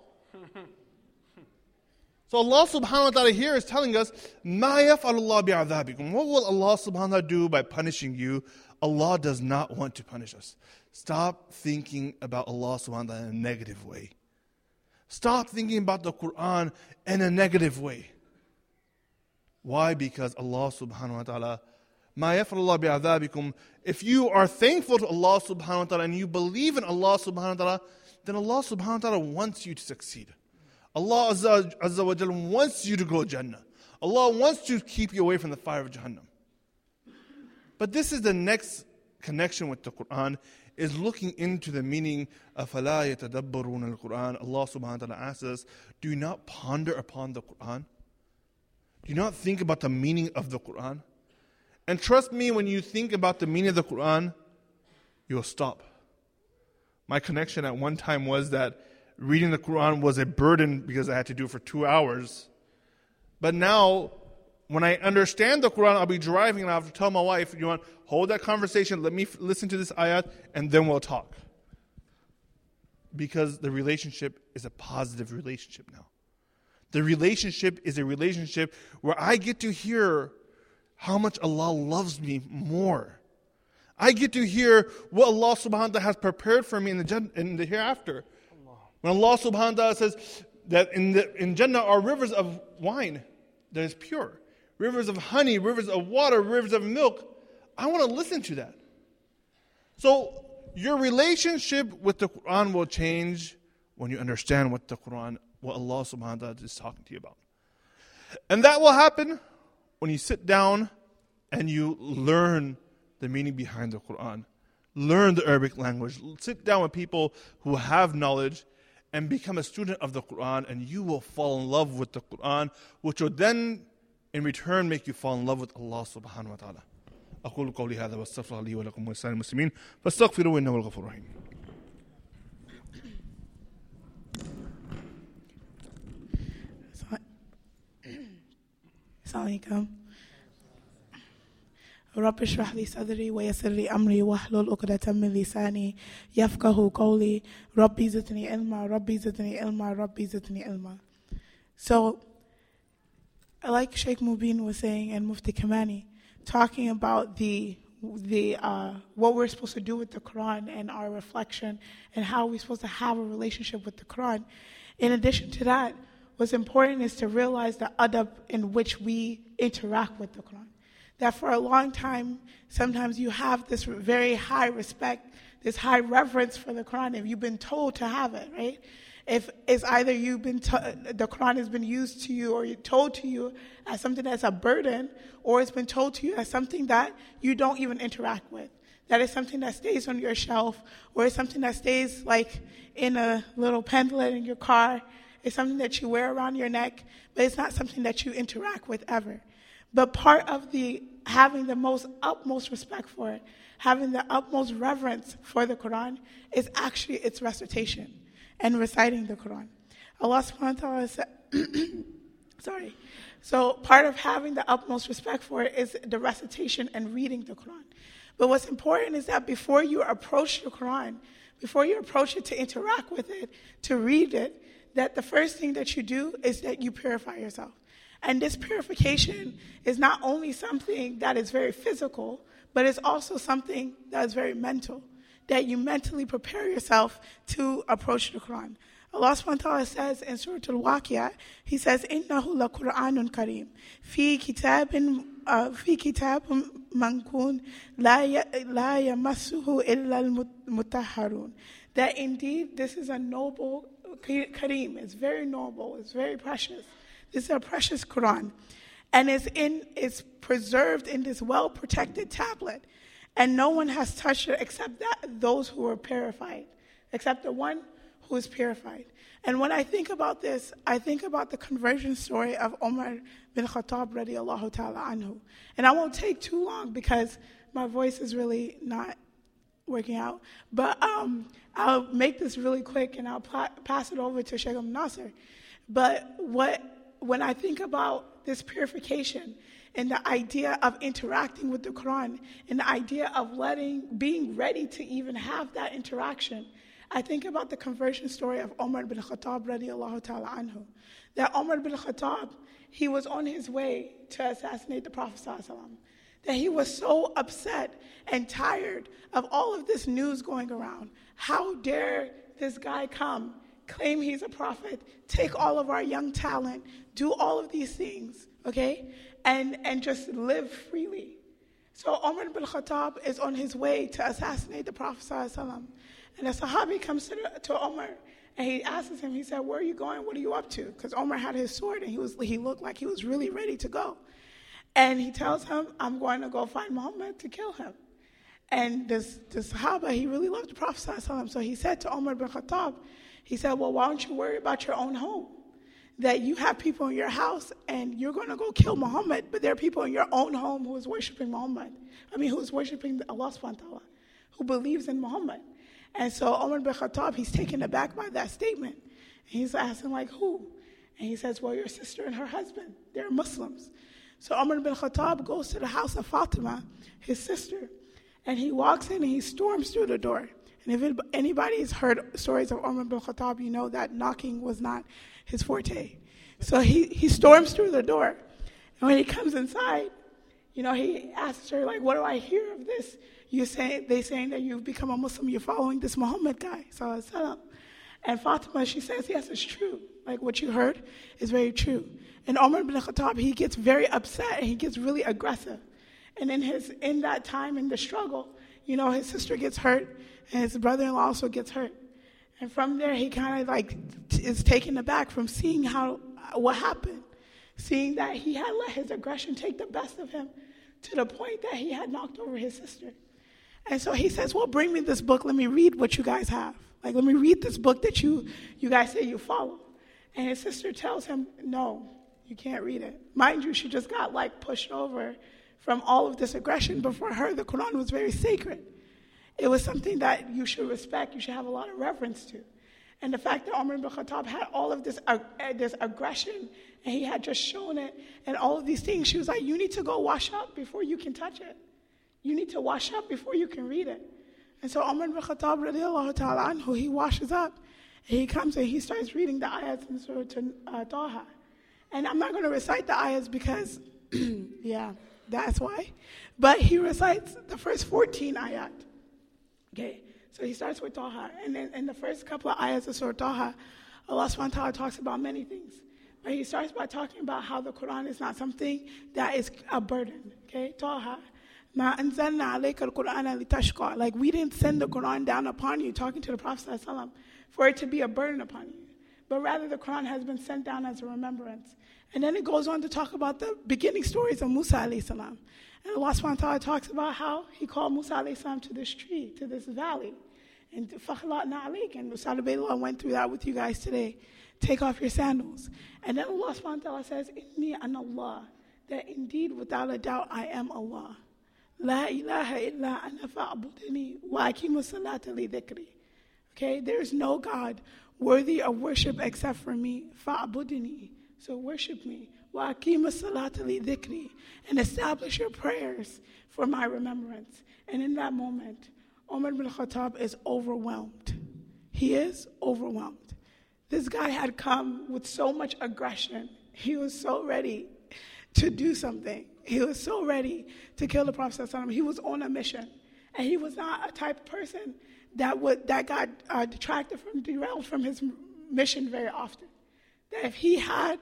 S4: So Allah subhanahu wa ta'ala here is telling us, Ma yaf'alullah bi'adhabikum. What will Allah subhanahu wa ta'ala do by punishing you? Allah does not want to punish us. Stop thinking about Allah subhanahu wa ta'ala in a negative way. Stop thinking about the Quran in a negative way. Why? Because Allah subhanahu wa ta'ala, Ma yaf'alullah bi'adhabikum. If you are thankful to Allah subhanahu wa ta'ala and you believe in Allah subhanahu wa ta'ala, then Allah subhanahu wa ta'ala wants you to succeed. Allah Azza, Azza wa Jal wants you to go Jannah. Allah wants to keep you away from the fire of Jahannam. But this is the next connection with the Quran, is looking into the meaning of فَلَا يَتَدَبَّرُونَ الْقُرْآنَ. Allah subhanahu wa ta'ala asks us, do you not ponder upon the Qur'an? Do you not think about the meaning of the Qur'an? And trust me, when you think about the meaning of the Qur'an, you'll stop. My connection at one time was that reading the Qur'an was a burden because I had to do it for two hours. But now, when I understand the Qur'an, I'll be driving and I'll have to tell my wife, you want, hold that conversation, let me f- listen to this ayat, and then we'll talk. Because the relationship is a positive relationship now. The relationship is a relationship where I get to hear how much Allah loves me more. I get to hear what Allah subhanahu wa ta'ala has prepared for me in the, Jannah, in the hereafter. When Allah subhanahu wa ta'ala says that in, the, in Jannah are rivers of wine that is pure, rivers of honey, rivers of water, rivers of milk, I want to listen to that. So your relationship with the Quran will change when you understand what the Quran, what Allah subhanahu wa ta'ala is talking to you about. And that will happen when you sit down and you learn the meaning behind the Quran. Learn the Arabic language. Sit down with people who have knowledge and become a student of the Quran, and you will fall in love with the Quran, which will then in return make you fall in love with Allah subhanahu wa ta'ala. أقول قولي هذا واستغفر لي ولكم ولسائر المسلمين فاستغفروه إنه هو الغفور الرحيم.
S5: Assalamu alaikum. رب اشرح لي صدري ويسر لي أمري واحلل عقدة من لساني يفقهوا قولي ربي زدني علما ربي زدني علما ربي زدني علما. So, like Sheikh Mubin was saying and Mufti Kamani, talking about the the uh, what we're supposed to do with the Quran and our reflection and how we're supposed to have a relationship with the Quran. In addition to that, what's important is to realize the adab in which we interact with the Quran. That for a long time, sometimes you have this very high respect, this high reverence for the Quran if you've been told to have it, right? If it's either you've been t- the Quran has been used to you or you're told to you as something that's a burden, or it's been told to you as something that you don't even interact with. That is something that stays on your shelf, or it's something that stays like in a little pendant in your car. It's something that you wear around your neck, but it's not something that you interact with ever. But part of the having the most utmost respect for it, having the utmost reverence for the Quran, is actually its recitation and reciting the Quran. Allah subhanahu wa ta'ala said, sorry. So part of having the utmost respect for it is the recitation and reading the Quran. But what's important is that before you approach the Quran, before you approach it to interact with it, to read it, that the first thing that you do is that you purify yourself. And this purification is not only something that is very physical, but it's also something that is very mental, that you mentally prepare yourself to approach the Quran. Allah subhanahu wa ta'ala says in Surah Al-Waqi'ah, He says, إِنَّهُ لَقُرْآنٌ كَرِيمٌ فِي كِتَابٍ فِي كِتَابٍ مَنْكُونٍ لَا يَمَسُّهُ إِلَّا الْمُطَهَّرُونَ. That indeed this is a noble Kareem. It's very noble. It's very precious. This is a precious Quran. And it's, in, it's preserved in this well-protected tablet. And no one has touched it except that, those who are purified, except the one who is purified. And when I think about this, I think about the conversion story of Umar bin Khattab radiallahu ta'ala anhu. And I won't take too long because my voice is really not working out. But um, I'll make this really quick and I'll pl- pass it over to Sheikh Nasser. But what when I think about this purification and the idea of interacting with the Quran and the idea of letting, being ready to even have that interaction, I think about the conversion story of Umar bin Khattab radiallahu ta'ala anhu. That Umar bin Khattab, he was on his way to assassinate the Prophet sallallahu alaihi wasallam. That he was so upset and tired of all of this news going around. How dare this guy come, claim he's a prophet, take all of our young talent, do all of these things, okay, and, and just live freely. So Umar bin Khattab is on his way to assassinate the Prophet sallallahu alaihi wasallam. And a Sahabi comes to, the, to Umar and he asks him, he said, where are you going? What are you up to? Because Umar had his sword and he was he looked like he was really ready to go. And he tells him, I'm going to go find Muhammad to kill him. And this, this Sahaba, he really loved the Prophet ﷺ. So he said to Umar bin Khattab, he said, well, why don't you worry about your own home? That you have people in your house and you're going to go kill Muhammad, but there are people in your own home who is worshiping Muhammad. I mean, who is worshiping Allah subhanahu wa ta'ala, who believes in Muhammad. And so Umar bin Khattab, he's taken aback by that statement. And he's asking, like, who? And he says, well, your sister and her husband, they're Muslims. So Umar bin Khattab goes to the house of Fatima, his sister, and he walks in and he storms through the door. And if it, anybody has heard stories of Umar bin Khattab, you know that knocking was not his forte. So he, he storms through the door. And when he comes inside, you know, he asks her, like, what do I hear of this? You say, they saying that you've become a Muslim, you're following this Muhammad guy. So, and Fatima, she says, yes, it's true. Like, what you heard is very true. And Umar bin Khattab, he gets very upset and he gets really aggressive. And in his in that time, in the struggle, you know, his sister gets hurt and his brother-in-law also gets hurt. And from there, he kind of like t- is taken aback from seeing how what happened, seeing that he had let his aggression take the best of him to the point that he had knocked over his sister. And so he says, well, bring me this book. Let me read what you guys have. Like, let me read this book that you you guys say you follow. And his sister tells him, no, you can't read it. Mind you, she just got like pushed over from all of this aggression, but for her, the Quran was very sacred. It was something that you should respect, you should have a lot of reverence to. And the fact that Umar bin Khattab had all of this, uh, this aggression, and he had just shown it, and all of these things, she was like, you need to go wash up before you can touch it. You need to wash up before you can read it. And so Umar bin Khattab, radiallahu ta'ala anhu, he washes up, and he comes and he starts reading the ayats in Surah uh, Taha. And I'm not going to recite the ayats because, yeah, that's why. But he recites the first fourteen ayat. Okay, so he starts with Taha. And then in the first couple of ayats of Surah Taha, Allah subhanahu wa ta'ala talks about many things. But he starts by talking about how the Quran is not something that is a burden. Okay, Taha. Ma anzalna alayka al-Qur'ana litashqa. Like, we didn't send the Quran down upon you, talking to the Prophet sallallahu alaihi wasallam, for it to be a burden upon you. But rather, the Quran has been sent down as a remembrance. And then it goes on to talk about the beginning stories of Musa alayhi salam. And Allah subhanahu wa ta'ala talks about how he called Musa alayhi salam to this tree, to this valley. And فَخْلَعْنَا عَلَيْكَ. And Musa alayhi went through that with you guys today. Take off your sandals. And then Allah subhanahu wa ta'ala says, Inni ana Allah. That indeed, without a doubt, I am Allah. La ilaha illa ana fa'budni wa aqimu salata li dhikri. Okay, there is no God worthy of worship except for me. Fa'budni. So worship me. Wa aqimu salata li dhikri. And establish your prayers for my remembrance. And in that moment, Umar bin Khattab is overwhelmed. He is overwhelmed. This guy had come with so much aggression. He was so ready to do something. He was so ready to kill the Prophet ﷺ. He was on a mission. And he was not a type of person that would that got uh, detracted from, derailed from his mission very often. That if he had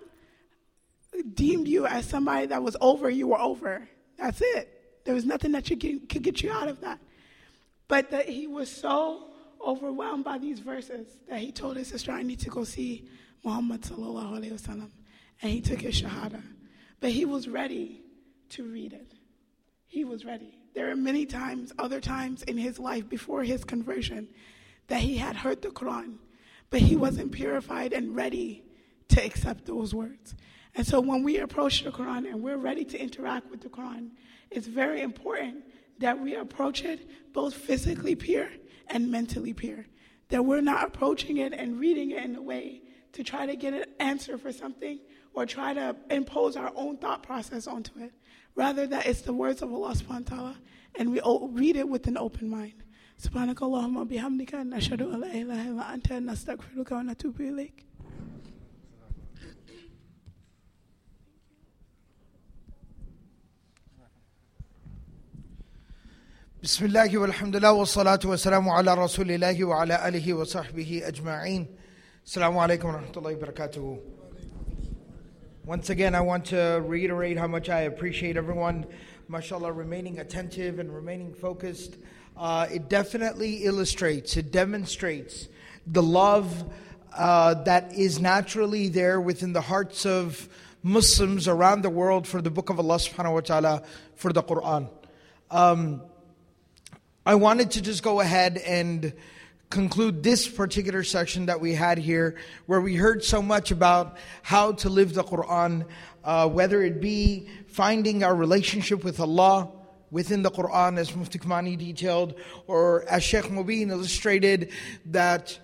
S5: deemed you as somebody that was over, you were over. That's it. There was nothing that you could, could get you out of that. But that he was so overwhelmed by these verses that he told his sister, I need to go see Muhammad sallallahu alayhi wasallam. And he took his shahada. But he was ready to read it. He was ready. There are many times, other times in his life before his conversion, that he had heard the Quran, but he wasn't purified and ready to accept those words. And so when we approach the Quran and we're ready to interact with the Quran, it's very important that we approach it both physically pure and mentally pure. That we're not approaching it and reading it in a way to try to get an answer for something or try to impose our own thought process onto it. Rather, that it's the words of Allah subhanahu wa ta'ala, and we read it with an open mind. Subhanaka Allahumma bihamdika, nashhadu an la ilaha illa anta, nastaghfiruka wa natubu ilayk.
S1: Bismillahi walhamdulillah wa salatu wa salamu ala rasulillahi wa ala alihi wa sahbihi ajma'een. Assalamu alaikum wa rahmatullahi wa barakatuhu. Once again, I want to reiterate how much I appreciate everyone, mashallah, remaining attentive and remaining focused. Uh, it definitely illustrates, it demonstrates the love uh, that is naturally there within the hearts of Muslims around the world for the book of Allah subhanahu wa ta'ala, for the Quran. Um, I wanted to just go ahead and conclude this particular section that we had here, where we heard so much about how to live the Quran, uh, whether it be finding our relationship with Allah within the Quran, as Mufti Kamani detailed, or as Sheikh Mubin illustrated, that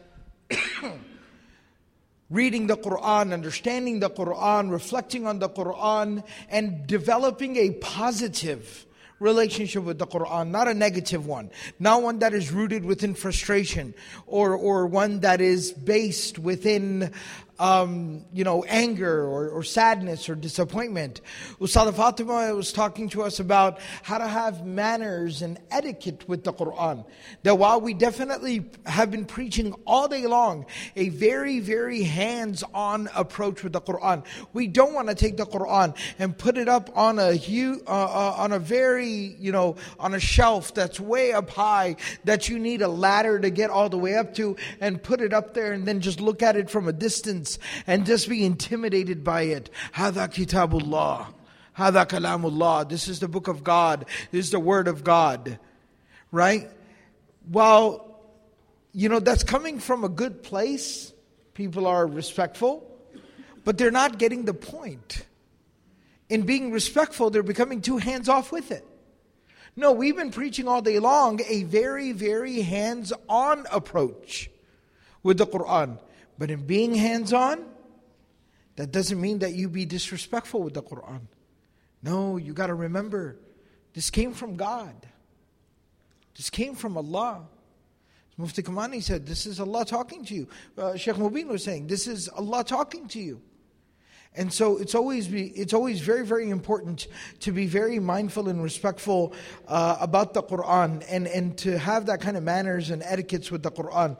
S1: reading the Quran, understanding the Quran, reflecting on the Quran, and developing a positive relationship with the Quran, not a negative one, not one that is rooted within frustration, or or one that is based within um, you know, anger or, or sadness or disappointment. Ustad Fatima was talking to us about how to have manners and etiquette with the Quran. That while we definitely have been preaching all day long a very, very hands-on approach with the Quran, we don't want to take the Quran and put it up on a huge, uh, uh, on a very, you know, on a shelf that's way up high, that you need a ladder to get all the way up to, and put it up there and then just look at it from a distance and just be intimidated by it. Hada kitabullah. Hada kalamullah. This is the book of God. This is the word of God. Right? While, you know, that's coming from a good place. People are respectful. But they're not getting the point. In being respectful, they're becoming too hands-off with it. No, we've been preaching all day long a very, very hands-on approach with the Quran. But in being hands-on, that doesn't mean that you be disrespectful with the Quran. No, you got to remember, this came from God. This came from Allah. Mufti Kamani said, this is Allah talking to you. Uh, Sheikh Mubin was saying, this is Allah talking to you. And so it's always be, it's always very, very important to be very mindful and respectful uh, about the Quran, and, and to have that kind of manners and etiquettes with the Quran.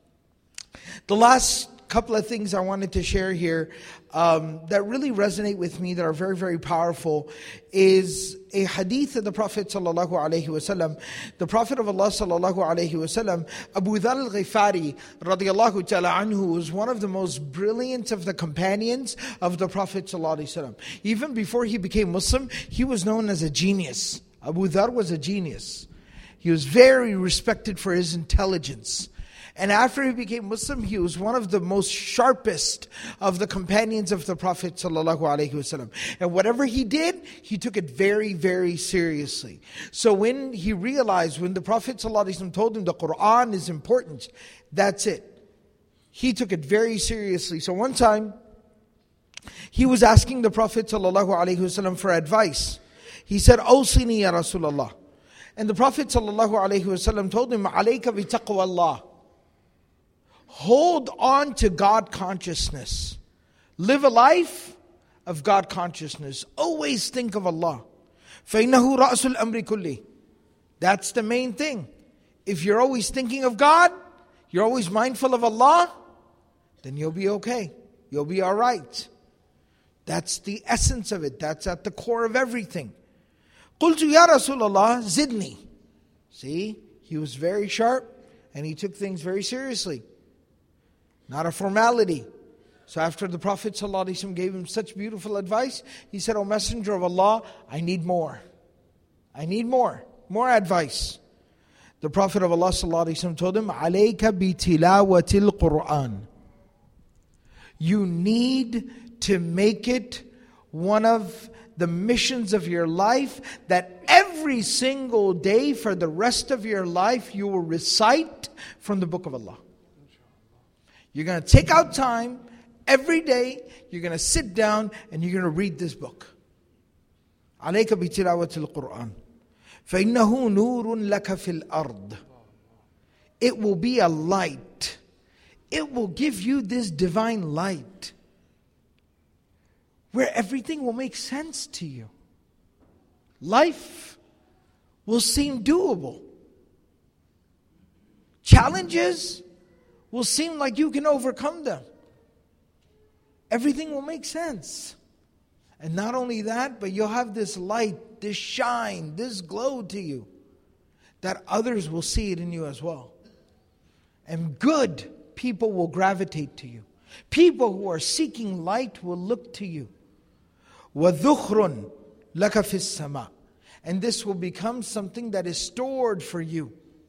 S1: The last couple of things I wanted to share here um, that really resonate with me, that are very, very powerful, is a hadith of the Prophet sallallahu alaihi wasallam. The Prophet of Allah sallallahu alaihi wasallam, Abu Dharr al-Ghifari radiyallahu ta'ala anhu, was one of the most brilliant of the companions of the Prophet sallallahu alaihi wasallam. Even before he became Muslim, he was known as a genius. Abu Dharr was a genius. He was very respected for his intelligence. And after he became Muslim, he was one of the most sharpest of the companions of the Prophet sallallahu alaihi wasallam. And whatever he did, he took it very, very seriously. So when he realized, when the Prophet sallallahu alaihi wasallam told him the Quran is important, that's it. He took it very seriously. So one time, he was asking the Prophet sallallahu alaihi wasallam for advice. He said, "Awsini ya Rasulullah." And the Prophet sallallahu alaihi wasallam told him, "Alayka bi taqwa Allah." Hold on to God consciousness. Live a life of God consciousness. Always think of Allah. فَإِنَّهُ رَأْسُ الْأَمْرِ كُلِّهِ. That's the main thing. If you're always thinking of God, you're always mindful of Allah, then you'll be okay. You'll be all right. That's the essence of it. That's at the core of everything. قُلْتُ يَا رَسُولَ اللَّهِ زِدْنِي. See, he was very sharp and he took things very seriously. Not a formality. So after the Prophet ﷺ gave him such beautiful advice, he said, "O Messenger of Allah, I need more. I need more. More advice." The Prophet of Allah ﷺ told him, "عَلَيْكَ بِتِلَاوَةِ الْقُرْآنِ." You need to make it one of the missions of your life, that every single day for the rest of your life you will recite from the Book of Allah. You're going to take out time every day. You're going to sit down and you're going to read this book. عليك بتلاوة القرآن فإنه نور لك في الأرض. It will be a light. It will give you this divine light where everything will make sense to you. Life will seem doable. Challenges will seem like you can overcome them. Everything will make sense. And not only that, but you'll have this light, this shine, this glow to you, that others will see it in you as well. And good people will gravitate to you. People who are seeking light will look to you. وَذُخْرٌ لَكَ فِي السَّمَاءِ. And this will become something that is stored for you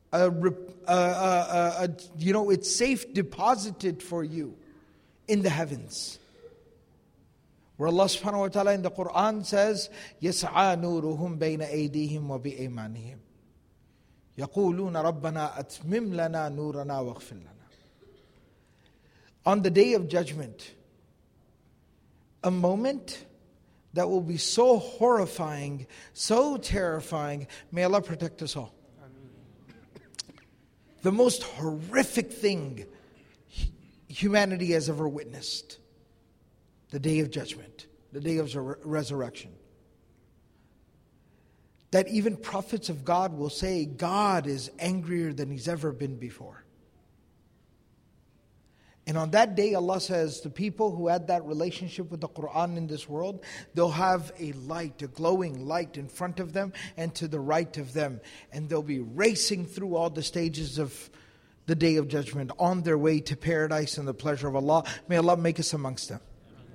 S1: a, a, a, a, you know, it's safe deposited for you in the heavens. Where Allah subhanahu wa ta'ala in the Quran says, يَسْعَى نُورُهُمْ بَيْنَ أَيْدِيهِمْ وَبِأَيْمَانِهِمْ يَقُولُونَ رَبَّنَا أَتْمِمْ لَنَا نُورَنَا وَاغْفِرْ لَنَا. On the day of judgment, a moment that will be so horrifying, so terrifying. May Allah protect us all. The most horrific thing humanity has ever witnessed. The day of judgment, the day of resurrection. That even prophets of God will say, God is angrier than He's ever been before. And on that day, Allah says, the people who had that relationship with the Quran in this world, they'll have a light, a glowing light in front of them and to the right of them. And they'll be racing through all the stages of the day of judgment on their way to paradise and the pleasure of Allah. May Allah make us amongst them.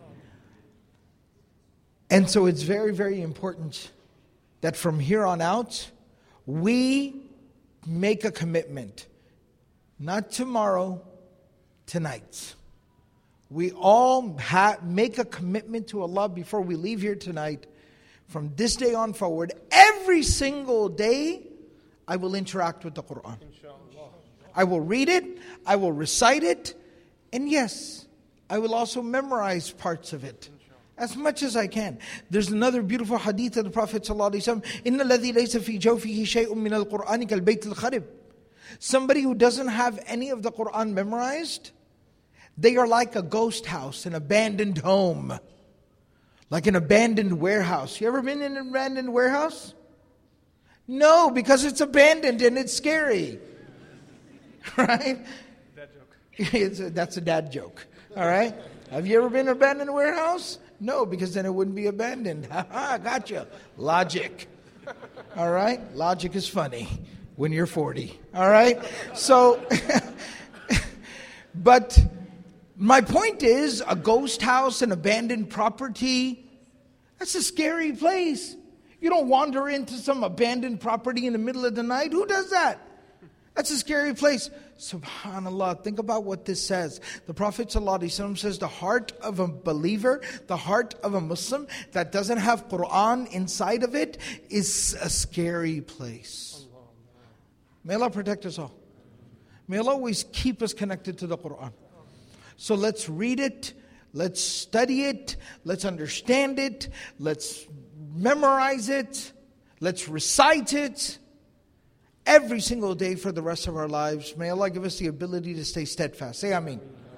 S1: And so it's very, very important that from here on out, we make a commitment. Not tomorrow, tonight. We all ha- make a commitment to Allah before we leave here tonight. From this day on forward, every single day, I will interact with the Quran. I will read it, I will recite it, and yes, I will also memorize parts of it. As much as I can. There's another beautiful hadith of the Prophet ﷺ. إِنَّ الَّذِي لَيْسَ فِي جَوْفِهِ شَيْءٌ مِّنَ الْقُرْآنِ كَالْبَيْتِ الْخَرِبِ. Somebody who doesn't have any of the Quran memorized, they are like a ghost house, an abandoned home. Like an abandoned warehouse. You ever been in an abandoned warehouse? No, because it's abandoned and it's scary. Right?
S3: Dad joke.
S1: It's a, that's a dad joke. All right? Have you ever been in an abandoned warehouse? No, because then it wouldn't be abandoned. Ha ha, gotcha. Logic. All right? Logic is funny when you're forty. All right? So, but my point is, a ghost house, an abandoned property, that's a scary place. You don't wander into some abandoned property in the middle of the night. Who does that? That's a scary place. SubhanAllah, think about what this says. The Prophet ﷺ says the heart of a believer, the heart of a Muslim that doesn't have Quran inside of it is a scary place. May Allah protect us all. May Allah always keep us connected to the Quran. So let's read it, let's study it, let's understand it, let's memorize it, let's recite it. Every single day for the rest of our lives. May Allah give us the ability to stay steadfast. Say Ameen.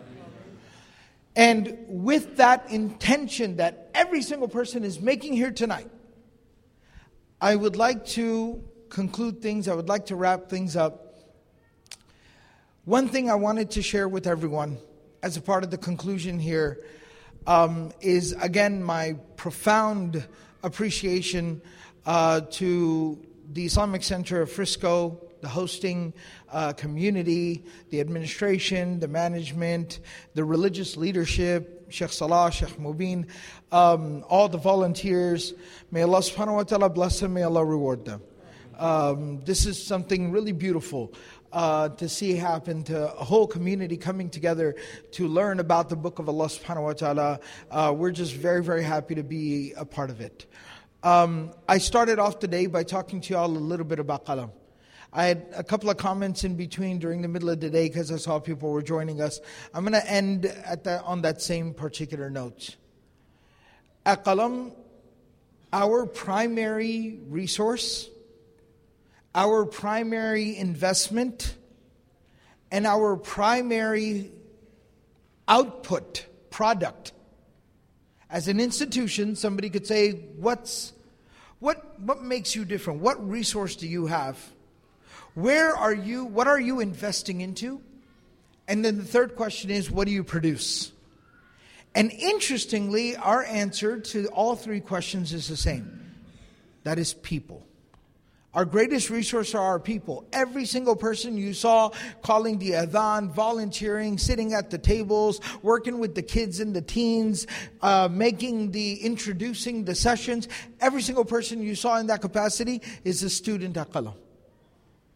S1: And with that intention that every single person is making here tonight, I would like to conclude things. I would like to wrap things up. One thing I wanted to share with everyone as a part of the conclusion here um, is, again, my profound appreciation uh, to the Islamic Center of Frisco, the hosting uh, community, the administration, the management, the religious leadership, Sheikh Salah, Sheikh Mubin, um, all the volunteers. May Allah subhanahu wa ta'ala bless them, may Allah reward them. Um, this is something really beautiful uh, to see happen, to a whole community coming together to learn about the book of Allah subhanahu wa ta'ala. Uh, we're just very, very happy to be a part of it. Um, I started off today by talking to you all a little bit about Qalam. I had a couple of comments in between during the middle of the day because I saw people were joining us. I'm going to end at that, on that same particular note. At Qalam, our primary resource, our primary investment, and our primary output, product. As an institution, somebody could say, what's, what, what makes you different? What resource do you have? Where are you, what are you investing into? And then the third question is, what do you produce? And interestingly, our answer to all three questions is the same. That is people. Our greatest resource are our people. Every single person you saw calling the adhan, volunteering, sitting at the tables, working with the kids and the teens, uh, making the, introducing the sessions. Every single person you saw in that capacity is a student at Qalam.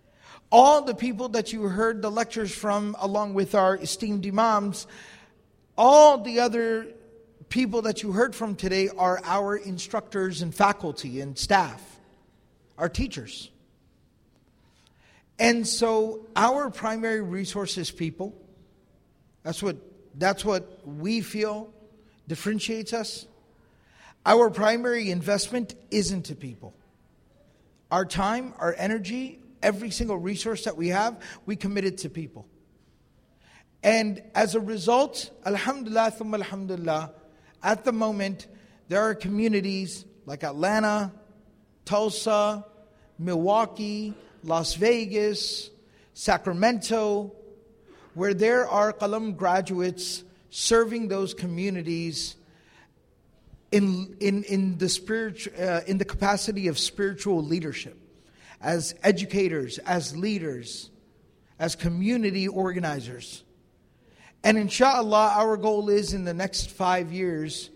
S1: All the people that you heard the lectures from, along with our esteemed imams, all the other people that you heard from today are our instructors and faculty and staff, our teachers. And so our primary resource is people. That's what, that's what we feel differentiates us. Our primary investment is into people. Our time, our energy, every single resource that we have, we commit it to people. And as a result, alhamdulillah, thumma alhamdulillah, at the moment, there are communities like Atlanta, Tulsa, Milwaukee, Las Vegas, Sacramento, where there are Qalam graduates serving those communities in in in the spiritual uh, in the capacity of spiritual leadership, as educators, as leaders, as community organizers. And inshallah, our goal is in the next five years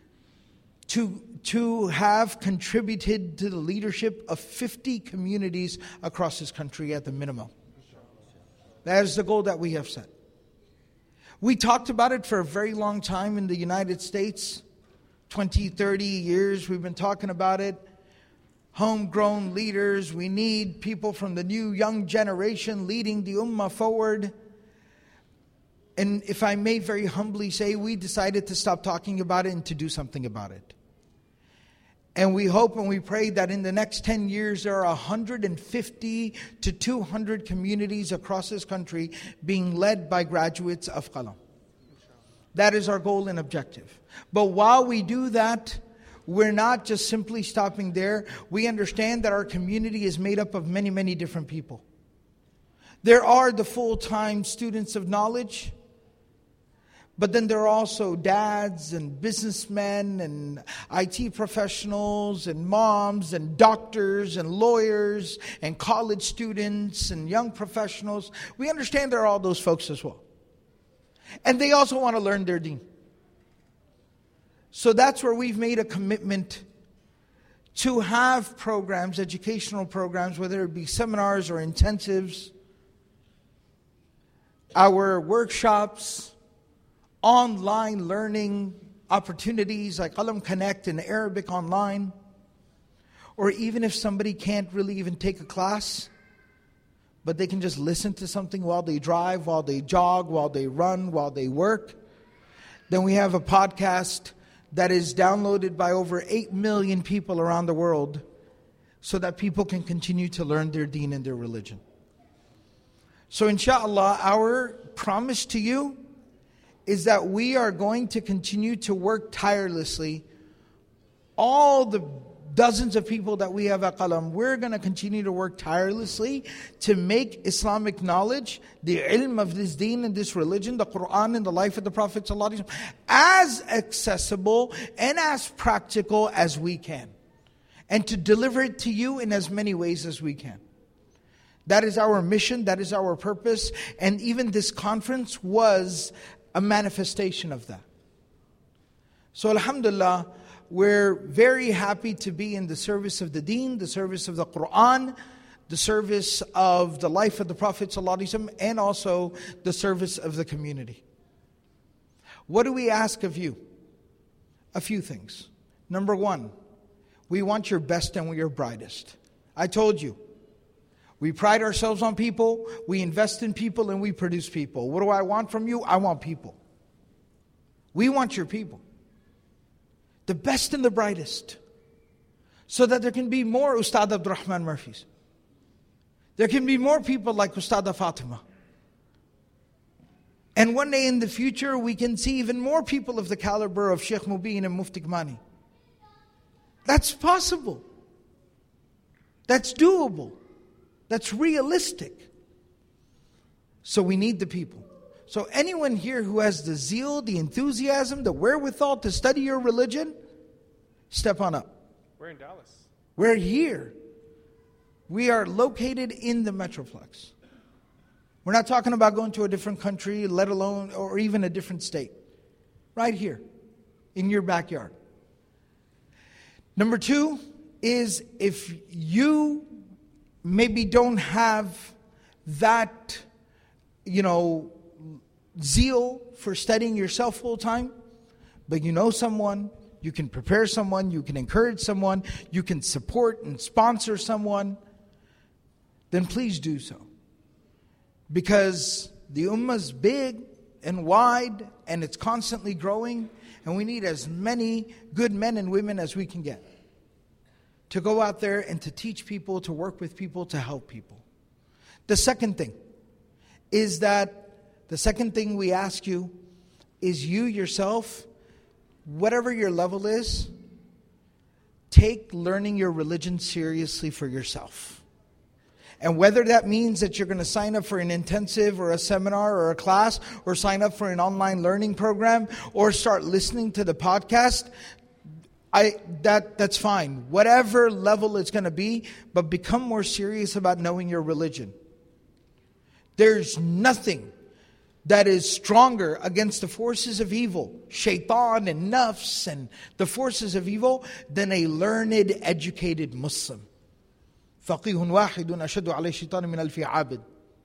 S1: to, to have contributed to the leadership of fifty communities across this country at the minimum. That is the goal that we have set. We talked about it for a very long time in the United States. twenty, thirty years we've been talking about it. Homegrown leaders. We need people from the new young generation leading the ummah forward. And if I may very humbly say, we decided to stop talking about it and to do something about it. And we hope and we pray that in the next ten years, there are one hundred fifty to two hundred communities across this country being led by graduates of Qalam. That is our goal and objective. But while we do that, we're not just simply stopping there. We understand that our community is made up of many, many different people. There are the full-time students of knowledge, but then there are also dads and businessmen and I T professionals and moms and doctors and lawyers and college students and young professionals. We understand there are all those folks as well. And they also want to learn their deen. So that's where we've made a commitment to have programs, educational programs, whether it be seminars or intensives, our workshops, online learning opportunities like Qalam Connect in Arabic online, or even if somebody can't really even take a class, but they can just listen to something while they drive, while they jog, while they run, while they work, then we have a podcast that is downloaded by over eight million people around the world so that people can continue to learn their deen and their religion. So inshallah, our promise to you is that we are going to continue to work tirelessly. All the dozens of people that we have at Qalam, we're going to continue to work tirelessly to make Islamic knowledge, the ilm of this deen and this religion, the Quran and the life of the Prophet ﷺ, as accessible and as practical as we can. And to deliver it to you in as many ways as we can. That is our mission, that is our purpose, and even this conference was a manifestation of that. So alhamdulillah, we're very happy to be in the service of the deen, the service of the Quran, the service of the life of the Prophet ﷺ, and also the service of the community. What do we ask of you? A few things. Number one, we want your best and your brightest. I told you, we pride ourselves on people, we invest in people, and we produce people. What do I want from you? I want people. We want your people. The best and the brightest. So that there can be more Ustad Abdurrahman Murphys. There can be more people like Ustada Fatima. And one day in the future, we can see even more people of the caliber of Sheikh Mubin and Mufti Gmani. That's possible. That's doable. That's realistic. So we need the people. So anyone here who has the zeal, the enthusiasm, the wherewithal to study your religion, step on up.
S3: We're in Dallas.
S1: We're here. We are located in the Metroplex. We're not talking about going to a different country, let alone, or even a different state. Right here, in your backyard. Number two is if you maybe don't have that, you know, zeal for studying yourself full time, but you know someone, you can prepare someone, you can encourage someone, you can support and sponsor someone, then please do so. Because the ummah is big and wide, and it's constantly growing, and we need as many good men and women as we can get to go out there and to teach people, to work with people, to help people. The second thing is that, the second thing we ask you is you yourself, whatever your level is, take learning your religion seriously for yourself. And whether that means that you're going to sign up for an intensive or a seminar or a class, or sign up for an online learning program, or start listening to the podcast, I that that's fine. Whatever level it's going to be, but become more serious about knowing your religion. There's nothing that is stronger against the forces of evil, shaitan and nafs and the forces of evil, than a learned, educated Muslim. فَقِيهٌ وَاحِدٌ أَشَدُّ عَلَيْهِ الشَّيْطَانِ مِنَ أَلْفِ عَابِدٍ.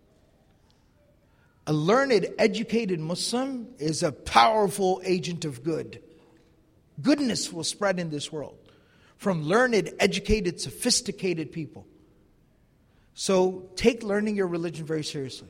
S1: A learned, educated Muslim is a powerful agent of good. Goodness will spread in this world from learned, educated, sophisticated people. So take learning your religion very seriously.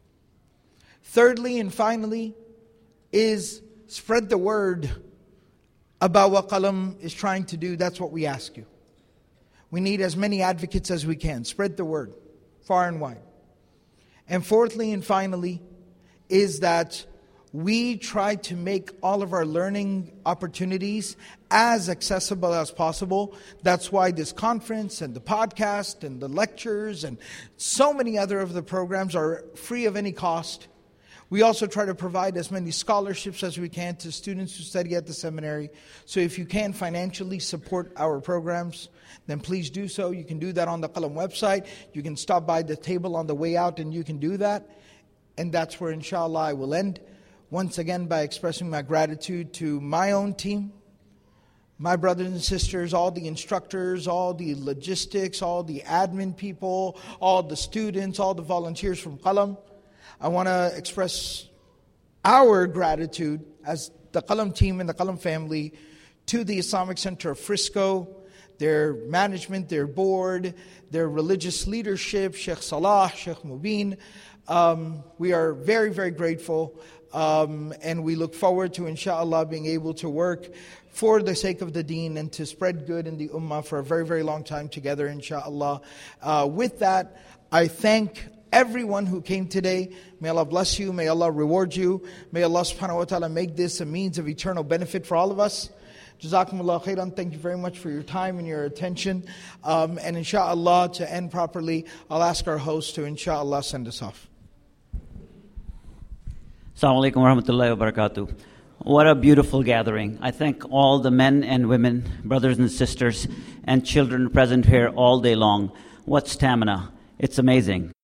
S1: Thirdly and finally is spread the word about what Qalam is trying to do. That's what we ask you. We need as many advocates as we can. Spread the word far and wide. And fourthly and finally is that we try to make all of our learning opportunities as accessible as possible. That's why this conference and the podcast and the lectures and so many other of the programs are free of any cost. We also try to provide as many scholarships as we can to students who study at the seminary. So if you can financially support our programs, then please do so. You can do that on the Qalam website. You can stop by the table on the way out and you can do that. And that's where inshallah I will end. Once again by expressing my gratitude to my own team, my brothers and sisters, all the instructors, all the logistics, all the admin people, all the students, all the volunteers from Qalam. I want to express our gratitude as the Qalam team and the Qalam family to the Islamic Center of Frisco, their management, their board, their religious leadership, Sheikh Salah, Sheikh Mubin. Um, we are very, very grateful. Um, and we look forward to, inshallah, being able to work for the sake of the deen and to spread good in the ummah for a very, very long time together, inshallah. Uh, with that, I thank everyone who came today. May Allah bless you. May Allah reward you. May Allah subhanahu wa ta'ala make this a means of eternal benefit for all of us. Jazakumullah khairan. Thank you very much for your time and your attention. Um, and inshallah, to end properly, I'll ask our host to inshallah send us off.
S6: Assalamu alaikum wa rahmatullahi wa barakatuh. What a beautiful gathering. I thank all the men and women, brothers and sisters, and children present here all day long. What stamina. It's amazing.